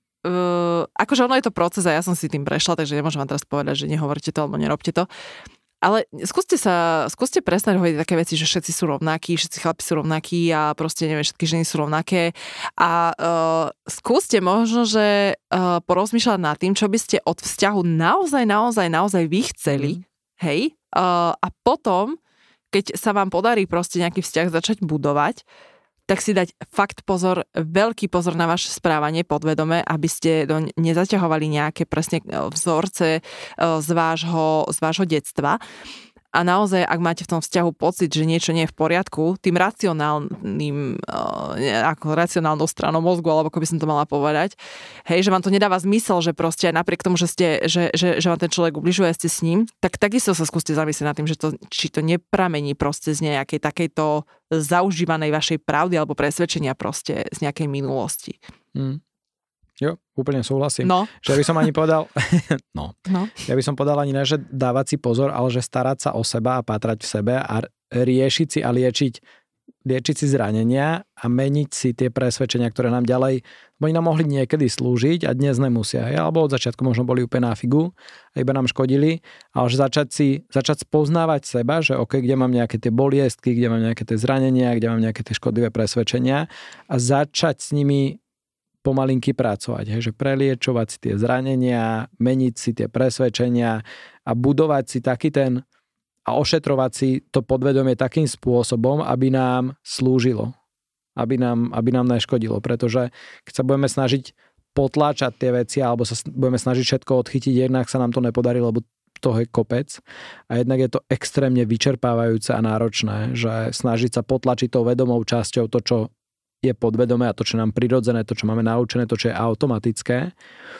Uh, akože ono je to proces a ja som si tým prešla, takže nemôžem vám teraz povedať, že nehovorte to, alebo nerobte to. Ale skúste sa, skúste prestať hovoriť také veci, že všetci sú rovnakí, všetci chlapi sú rovnakí a proste neviem, všetky ženy sú rovnaké. A uh, skúste možno, že uh, porozmýšľať nad tým, čo by ste od vzťahu naozaj, naozaj, naozaj vy chceli. Mm. Hej? Uh, a potom, keď sa vám podarí proste nejaký vzťah začať budovať, tak si dať fakt pozor, veľký pozor na vaše správanie podvedome, aby ste doň nezaťahovali nejaké presne vzorce z vášho, z vášho detstva. A naozaj, ak máte v tom vzťahu pocit, že niečo nie je v poriadku, tým racionálnym, ako racionálnou stranou mozgu, alebo ako by som to mala povedať, hej, že vám to nedáva zmysel, že proste aj napriek tomu, že, ste, že, že, že vám ten človek ubližuje, ste s ním, tak takisto sa skúste zamyslieť nad tým, že to, či to nepramení proste z nejakej takejto zaužívanej vašej pravdy alebo presvedčenia proste z nejakej minulosti. Mm. Jo, úplne súhlasím. No. Že by som ani povedal, no. no, ja by som povedal ani ne, že dávať si pozor, ale že starať sa o seba a pátrať v sebe a riešiť si a liečiť, liečiť si zranenia a meniť si tie presvedčenia, ktoré nám ďalej, bo oni nám mohli niekedy slúžiť a dnes nemusia. Ja, alebo od začiatku možno boli úplne na figu a iba nám škodili, ale že začať si, začať spoznávať seba, že ok, kde mám nejaké tie boliestky, kde mám nejaké tie zranenia, kde mám nejaké tie škodlivé presvedčenia a začať s nimi pomalinky pracovať, hej, že preliečovať si tie zranenia, meniť si tie presvedčenia a budovať si taký ten a ošetrovať si to podvedomie takým spôsobom, aby nám slúžilo, aby nám, aby nám neškodilo, pretože keď sa budeme snažiť potláčať tie veci alebo sa budeme snažiť všetko odchytiť, jednak sa nám to nepodarí, lebo toho je kopec a jednak je to extrémne vyčerpávajúce a náročné, že snažiť sa potlačiť tou vedomou časťou to, čo je podvedomé a to, čo nám prirodzené, to, čo máme naučené, to, čo je automatické.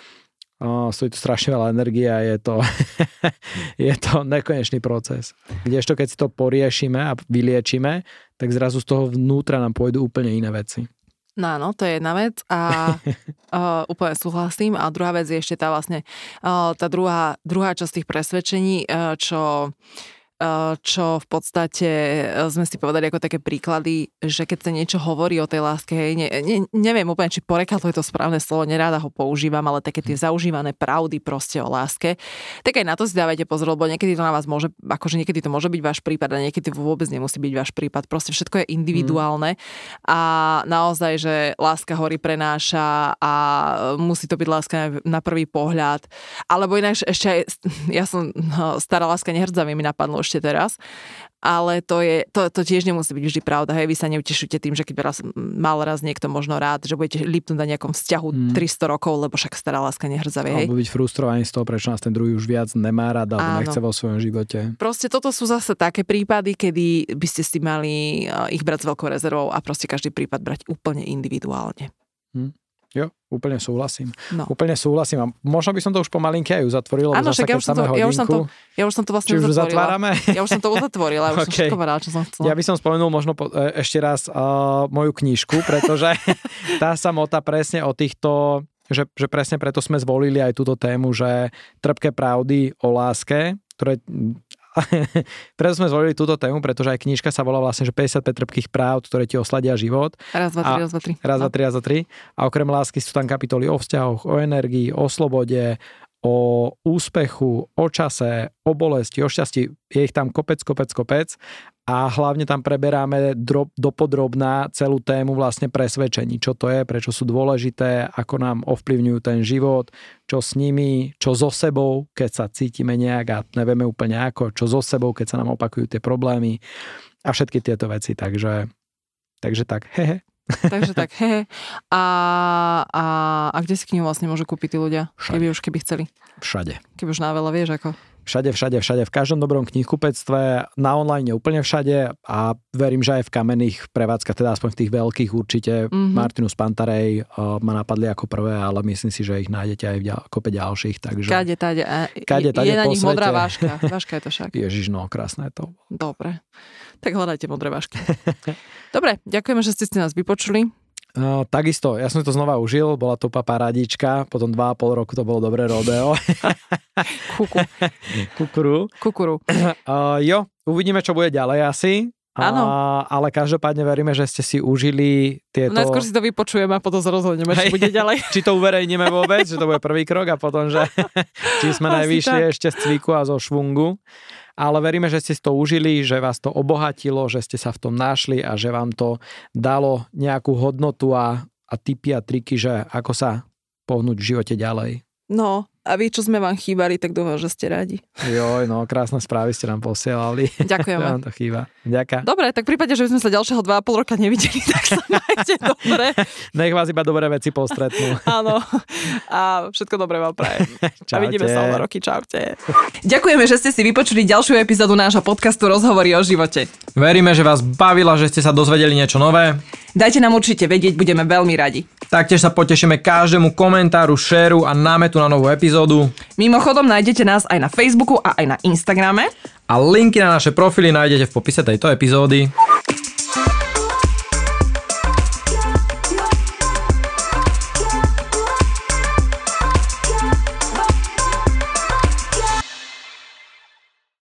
O, stojí to strašne veľa energie a je to, je to nekonečný proces. Kdežto, keď si to poriešime a vyliečime, tak zrazu z toho vnútra nám pôjdu úplne iné veci. No áno, to je jedna vec a uh, úplne súhlasím. A druhá vec je ešte tá vlastne, uh, tá druhá, druhá časť tých presvedčení, uh, čo čo v podstate sme si povedali ako také príklady, že keď sa niečo hovorí o tej láske, hej, ne, ne, neviem úplne, či porekadlo je to správne slovo, neráda ho používam, ale také tie zaužívané pravdy proste o láske, tak aj na to si dávajte pozor, lebo niekedy to na vás môže, akože niekedy to môže byť váš prípad a niekedy to vôbec nemusí byť váš prípad. Proste všetko je individuálne a naozaj, že láska hory prenáša a musí to byť láska na prvý pohľad. Alebo ináč ešte aj, ja som, no, stará láska nehrdzavý mi napadlo ešte teraz, ale to, je, to, to tiež nemusí byť vždy pravda. Hej, vy sa neutešujte tým, že keď raz, mal raz niekto možno rád, že budete lípnúť na nejakom vzťahu mm. tristo rokov, lebo však stará láska nehrdzavie. Hej. Alebo byť frustrovaný z toho, prečo nás ten druhý už viac nemá rád alebo nechce vo svojom živote. Proste toto sú zase také prípady, kedy by ste si mali ich brať s veľkou rezervou a proste každý prípad brať úplne individuálne. Mm. Jo, úplne súhlasím. No. Úplne súhlasím. A možno by som to už pomalinky aj uzatvoril, lebo zase keď máme hodinku. Ja už som to, ja už som to vlastne Či už uzatvorila. Zatvárame? Ja už som to uzatvorila, ja už okay. som všetko povedala, čo som chcela. Ja by som spomenul možno po, ešte raz uh, moju knižku, pretože tá samota presne o týchto, že, že presne preto sme zvolili aj túto tému, že trpké pravdy o láske, ktoré... Preto sme zvolili túto tému, pretože aj knižka sa volá vlastne, že päťdesiatpäť trpkých práv, ktoré ti osladia život. Raz, dva, tri, raz, dva, tri. Raz, dva, tri, raz, dva, tri. A okrem lásky sú tam kapitoly o vzťahoch, o energii, o slobode, o úspechu, o čase, o bolesti, o šťastí. Je ich tam kopec, kopec, kopec. A hlavne tam preberáme drob, dopodrobná celú tému vlastne presvedčení. Čo to je, prečo sú dôležité, ako nám ovplyvňujú ten život, čo s nimi, čo so sebou, keď sa cítime nejak a nevieme úplne ako, čo so sebou, keď sa nám opakujú tie problémy a všetky tieto veci. Takže, takže tak, hehe. Takže tak, hehe. A, a, a kde si knihu vlastne môžu kúpiť tí ľudia? Všade. Keby už, keby chceli. Všade. Keby už na veľa, vieš ako? Všade, všade, všade. V každom dobrom knihkupectve, na online úplne všade a verím, že aj v kamenných prevádzkach, teda aspoň v tých veľkých určite. Mm-hmm. Martinus Pantarej uh, ma napadli ako prvé, ale myslím si, že ich nájdete aj v ďal, kope ďalších. Takže... Kade, tade. Kade, tade je na nich svete. Modrá váška. Váška je to však. Ježiš, no, krásne je to. Dobre. Tak hľadajte modré vášky. Dobre, ďakujeme, že ste si nás vypočuli. No, takisto, ja som to znova užil, bola to paparádička, potom dva a pol roku to bolo dobré rodeo. Kuku. Kukuru. Kukuru. Uh, jo, uvidíme, čo bude ďalej asi. Áno. Uh, ale každopádne veríme, že ste si užili tieto... No, najskôr si to vypočujeme a potom sa rozhodneme, či bude ďalej. Či to uverejníme vôbec, že to bude prvý krok a potom, že či sme najvyššie ešte z cviku a zo švungu. Ale veríme, že ste si to užili, že vás to obohatilo, že ste sa v tom našli a že vám to dalo nejakú hodnotu a, a tipy a triky, že ako sa pohnúť v živote ďalej. No, a vy, čo sme vám chýbali, tak dúfam, že ste radi. Joj, no, krásne správy ste nám posielali. Ďakujeme. Vám to chýba. Ďakujem. Dobre, tak v prípade, že by sme sa ďalšieho dva a pol roka nevideli, tak sa majte dobre. Nech vás iba dobré veci postretnú. Áno. A všetko dobré vám prajem. Čaute. A vidíme sa o dva roky. Čaute. Ďakujeme, že ste si vypočuli ďalšiu epizódu nášho podcastu Rozhovory o živote. Veríme, že vás bavila, že ste sa dozvedeli niečo nové. Dajte nám určite vedieť, budeme veľmi radi. Taktiež sa potešíme každému komentáru, šéru a námetu na novú epizódu. Mimochodom nájdete nás aj na Facebooku a aj na Instagrame. A linky na naše profily nájdete v popise tejto epizódy.